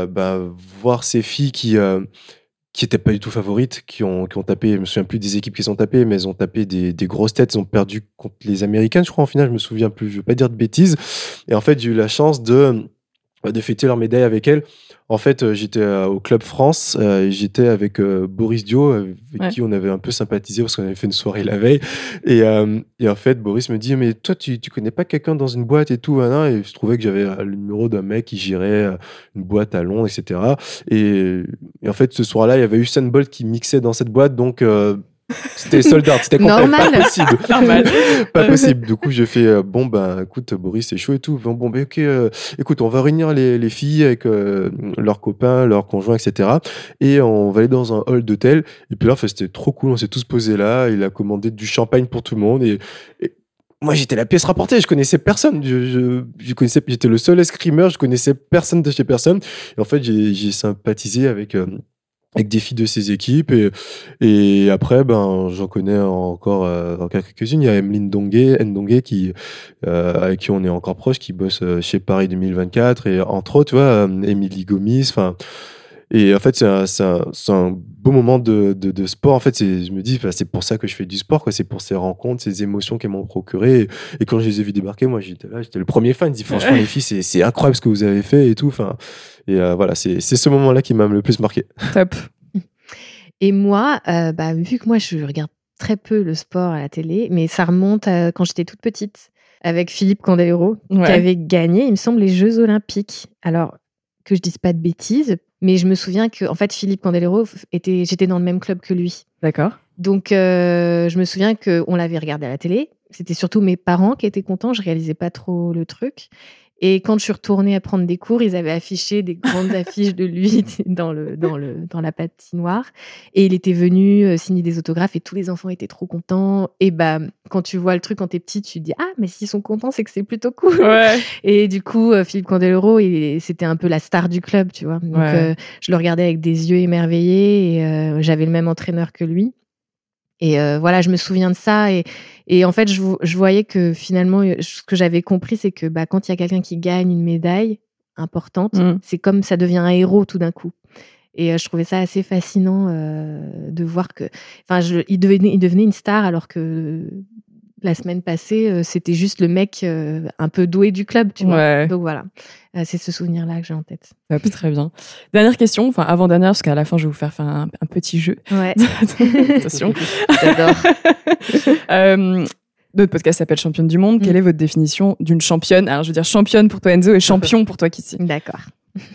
voir ces filles qui étaient pas du tout favorites, qui ont tapé, je me souviens plus des équipes qui sont tapées, mais elles ont tapé des grosses têtes, elles ont perdu contre les Américaines, je crois, en finale, je me souviens plus, je veux pas dire de bêtises. Et en fait, j'ai eu la chance de fêter leur médaille avec elles. En fait, j'étais au Club France, j'étais avec Boris Dio, avec qui on avait un peu sympathisé parce qu'on avait fait une soirée la veille. Et en fait, Boris me dit, mais toi, tu connais pas quelqu'un dans une boîte et tout, hein, et je trouvais que j'avais le numéro d'un mec qui gérait une boîte à Londres, etc. Et en fait, ce soir-là, il y avait Usain Bolt qui mixait dans cette boîte, donc c'était sold out, c'était complet, pas possible. Pas possible. Du coup, je fais écoute, Boris, c'est chaud et tout. Ok, écoute, on va réunir les filles avec leurs copains, leurs conjoints, etc. Et on va aller dans un hall d'hôtel. Et puis là, c'était trop cool. On s'est tous posés là. Il a commandé du champagne pour tout le monde. Et moi, j'étais la pièce rapportée. Je connaissais personne. J'étais le seul escrimeur. Je connaissais personne de chez personne. Et en fait, j'ai sympathisé avec des filles de ces équipes et après j'en connais encore quelques-unes. Il y a Emeline Ndongue qui avec qui on est encore proche, qui bosse chez Paris 2024 et entre autres, tu vois, Émilie Gomis, enfin. Et en fait, c'est un beau moment de sport. En fait, je me dis, c'est pour ça que je fais du sport, quoi. C'est pour ces rencontres, ces émotions qu'elles m'ont procuré. Et quand je les ai vues débarquer, moi, j'étais le premier fan. Je dis, franchement, les filles, c'est incroyable ce que vous avez fait et tout. Enfin, et voilà, c'est ce moment-là qui m'a le plus marqué. Top. Et moi, vu que moi, je regarde très peu le sport à la télé, mais ça remonte à quand j'étais toute petite, avec Philippe Candeloro, qui avait gagné, il me semble, les Jeux Olympiques. Alors, que je dise pas de bêtises, mais je me souviens que, en fait, Philippe Candeloro, j'étais dans le même club que lui. D'accord. Donc, je me souviens qu'on l'avait regardé à la télé. C'était surtout mes parents qui étaient contents. Je réalisais pas trop le truc. Et quand je suis retournée à prendre des cours, ils avaient affiché des grandes affiches de lui dans la patinoire. Et il était venu signer des autographes et tous les enfants étaient trop contents. Et quand tu vois le truc quand t'es petit, tu te dis, ah, mais s'ils sont contents, c'est que c'est plutôt cool. Ouais. Et du coup, Philippe Candeloro, c'était un peu la star du club, tu vois. Donc, je le regardais avec des yeux émerveillés et j'avais le même entraîneur que lui. Et voilà, je me souviens de ça. Et en fait, je voyais que finalement, ce que j'avais compris, c'est que quand il y a quelqu'un qui gagne une médaille importante, c'est comme ça devient un héros tout d'un coup. Et je trouvais ça assez fascinant de voir que, il devenait une star alors que la semaine passée, c'était juste le mec un peu doué du club, tu vois. Ouais. Donc voilà, c'est ce souvenir-là que j'ai en tête. Très bien. Dernière question, avant-dernière, parce qu'à la fin, je vais vous faire un petit jeu. Ouais. Attention. J'adore. Notre podcast s'appelle Championne du Monde. Quelle est votre définition d'une championne ? Alors, je veux dire championne pour toi, Enzo, et champion pour toi, Kissy. D'accord.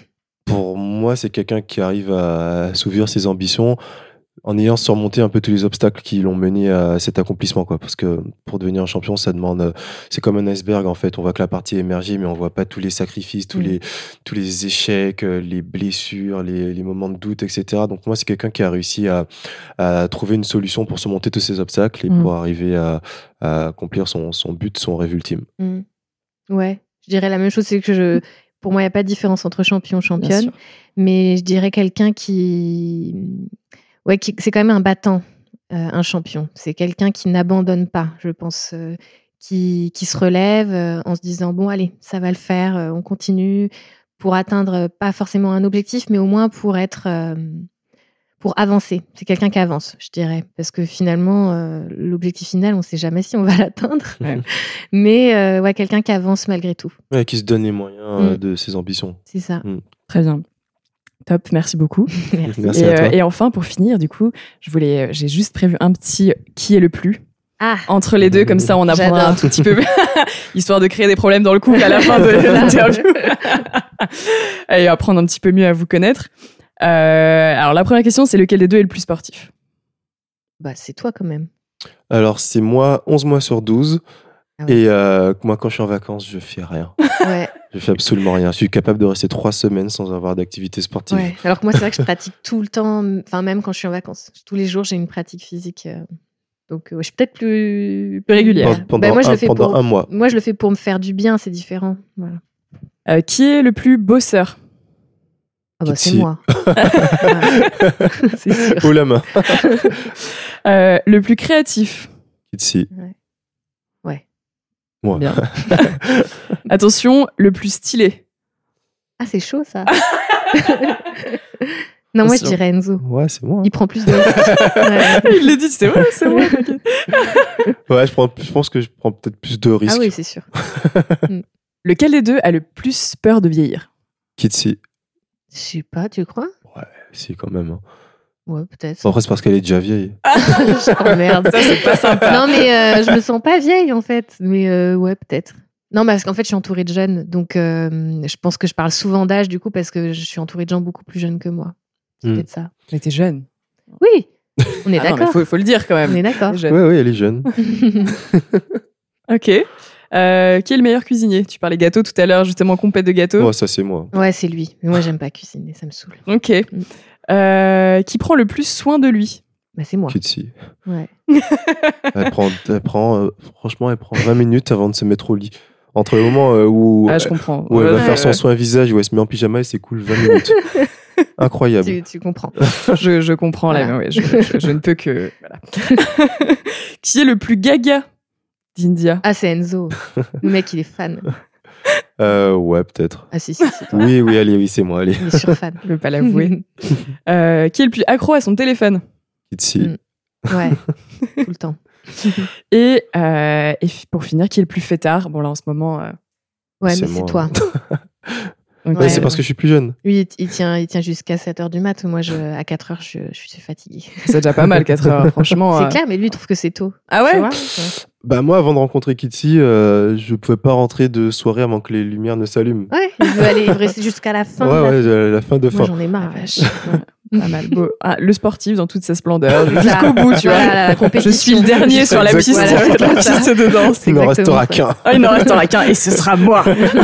Pour moi, c'est quelqu'un qui arrive à assouvir ses ambitions en ayant surmonté un peu tous les obstacles qui l'ont mené à cet accomplissement, quoi. Parce que pour devenir un champion, ça demande, c'est comme un iceberg, en fait. On voit que la partie est émergée, mais on voit pas tous les sacrifices, tous les échecs, les blessures, les moments de doute, etc. Donc moi, c'est quelqu'un qui a réussi à trouver une solution pour surmonter tous ces obstacles et pour arriver à accomplir son but, son rêve ultime. Ouais, je dirais la même chose, c'est que pour moi, il n'y a pas de différence entre champion, championne, mais je dirais quelqu'un qui c'est quand même un battant, un champion. C'est quelqu'un qui n'abandonne pas, je pense, qui se relève en se disant bon, allez, ça va le faire, on continue pour atteindre pas forcément un objectif, mais au moins pour avancer. C'est quelqu'un qui avance, je dirais, parce que finalement, l'objectif final, on ne sait jamais si on va l'atteindre, mais quelqu'un qui avance malgré tout. Ouais, qui se donne les moyens de ses ambitions. C'est ça. Très bien. Top, merci beaucoup. Merci à toi. Et enfin, pour finir, du coup, j'ai juste prévu un petit qui est le plus entre les deux, comme ça on apprendra un tout petit peu, histoire de créer des problèmes dans le couple à la fin de l'interview. Et apprendre un petit peu mieux à vous connaître. Alors la première question, c'est lequel des deux est le plus sportif ? Bah, c'est toi quand même. Alors c'est moi, 11 mois sur 12. Et moi, quand je suis en vacances, je fais rien. Ouais. Je fais absolument rien. Je suis capable de rester 3 semaines sans avoir d'activité sportive. Ouais. Alors que moi, c'est vrai que je pratique tout le temps, enfin même quand je suis en vacances. Tous les jours, j'ai une pratique physique. Donc, je suis peut-être plus régulière. Pendant un mois. Moi, je le fais pour me faire du bien, c'est différent. Voilà. Qui est le plus bosseur ? C'est moi. C'est sûr. Haut la main. Le plus créatif ? Kitsi. Ouais. Moi. Bien. Attention, le plus stylé. Ah, c'est chaud ça. Non, moi je dirais Enzo. Ouais, c'est moi. Il prend plus de risques. Il l'a dit, c'est moi. Ouais, je pense que je prends peut-être plus de risques. Ah oui, c'est sûr. Lequel des deux a le plus peur de vieillir ? Kitsi. Je sais pas, tu crois ? Ouais, si, quand même. Hein. Ouais, peut-être. Après, c'est parce qu'elle est déjà vieille. Oh merde. Ça, c'est pas sympa. Non, mais je me sens pas vieille en fait. Mais ouais, peut-être. Non, parce qu'en fait, je suis entourée de jeunes. Donc, je pense que je parle souvent d'âge du coup parce que je suis entourée de gens beaucoup plus jeunes que moi. C'est peut-être ça. Mais t'es jeune. Oui, on est d'accord. Faut le dire quand même. On est d'accord. Oui, elle est jeune. Ok. Qui est le meilleur cuisinier ? Tu parlais gâteau tout à l'heure, justement, compète de gâteau. Ouais, ça, c'est moi. Ouais, c'est lui. Mais moi, j'aime pas cuisiner, ça me saoule. Ok. Qui prend le plus soin de lui ? Bah, c'est moi. Kitsi. Ouais. Franchement, elle prend 20 minutes avant de se mettre au lit. Entre le moment où je comprends. Elle va faire son soin visage, où elle se met en pyjama et c'est cool 20 minutes. Incroyable. Tu comprends. Je comprends là, mais je ne peux que... Voilà. Qui est le plus gaga d'India ? Ah, c'est Enzo. Le mec, il est fan. Ouais, peut-être. Ah si, c'est toi. Oui, allez, oui, c'est moi, allez. Il est surfan. Je ne veux pas l'avouer. Qui est le plus accro à son téléphone ? Kitsi. Ouais, tout le temps. Et pour finir, qui est le plus fêtard ? Bon, là, en ce moment... Ouais, c'est mais moi. c'est toi. Ouais, c'est parce que je suis plus jeune. Lui, il tient jusqu'à 7h du mat. Moi, à 4h, je suis fatiguée. C'est déjà pas mal, 4 heures, franchement. C'est clair, mais lui, il trouve que c'est tôt. Ah ouais ? Bah moi, avant de rencontrer Kitsi, je pouvais pas rentrer de soirée avant que les lumières ne s'allument. Ouais, il veut rester jusqu'à la fin. La fin de Moi, fin. j'en ai marre. Vache. Pas mal beau. Ah, le sportif dans toute sa splendeur, jusqu'au bout, tu vois. La Je suis le dernier sur la piste, Exactement. la piste de danse. Il n'en restera qu'un. Ah, il n'en restera qu'un et ce sera moi.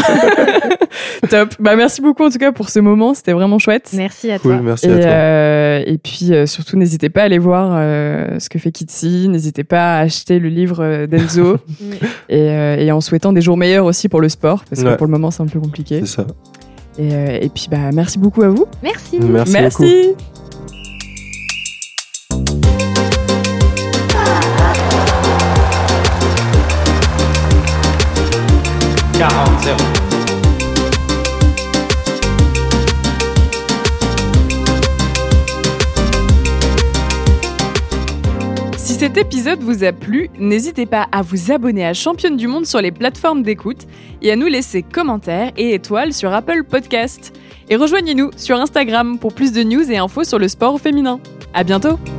Top. Bah, merci beaucoup en tout cas pour ce moment, c'était vraiment chouette. Merci à toi. Cool, merci à toi. Et puis surtout, n'hésitez pas à aller voir ce que fait Kitsi, n'hésitez pas à acheter le livre d'Enzo et en souhaitant des jours meilleurs aussi pour le sport, parce que pour le moment c'est un peu compliqué. C'est ça. Et puis bah, merci beaucoup à vous. Merci. Merci beaucoup. 40-0. Si cet épisode vous a plu, n'hésitez pas à vous abonner à Championne du Monde sur les plateformes d'écoute et à nous laisser commentaires et étoiles sur Apple Podcast. Et rejoignez-nous sur Instagram pour plus de news et infos sur le sport féminin. À bientôt!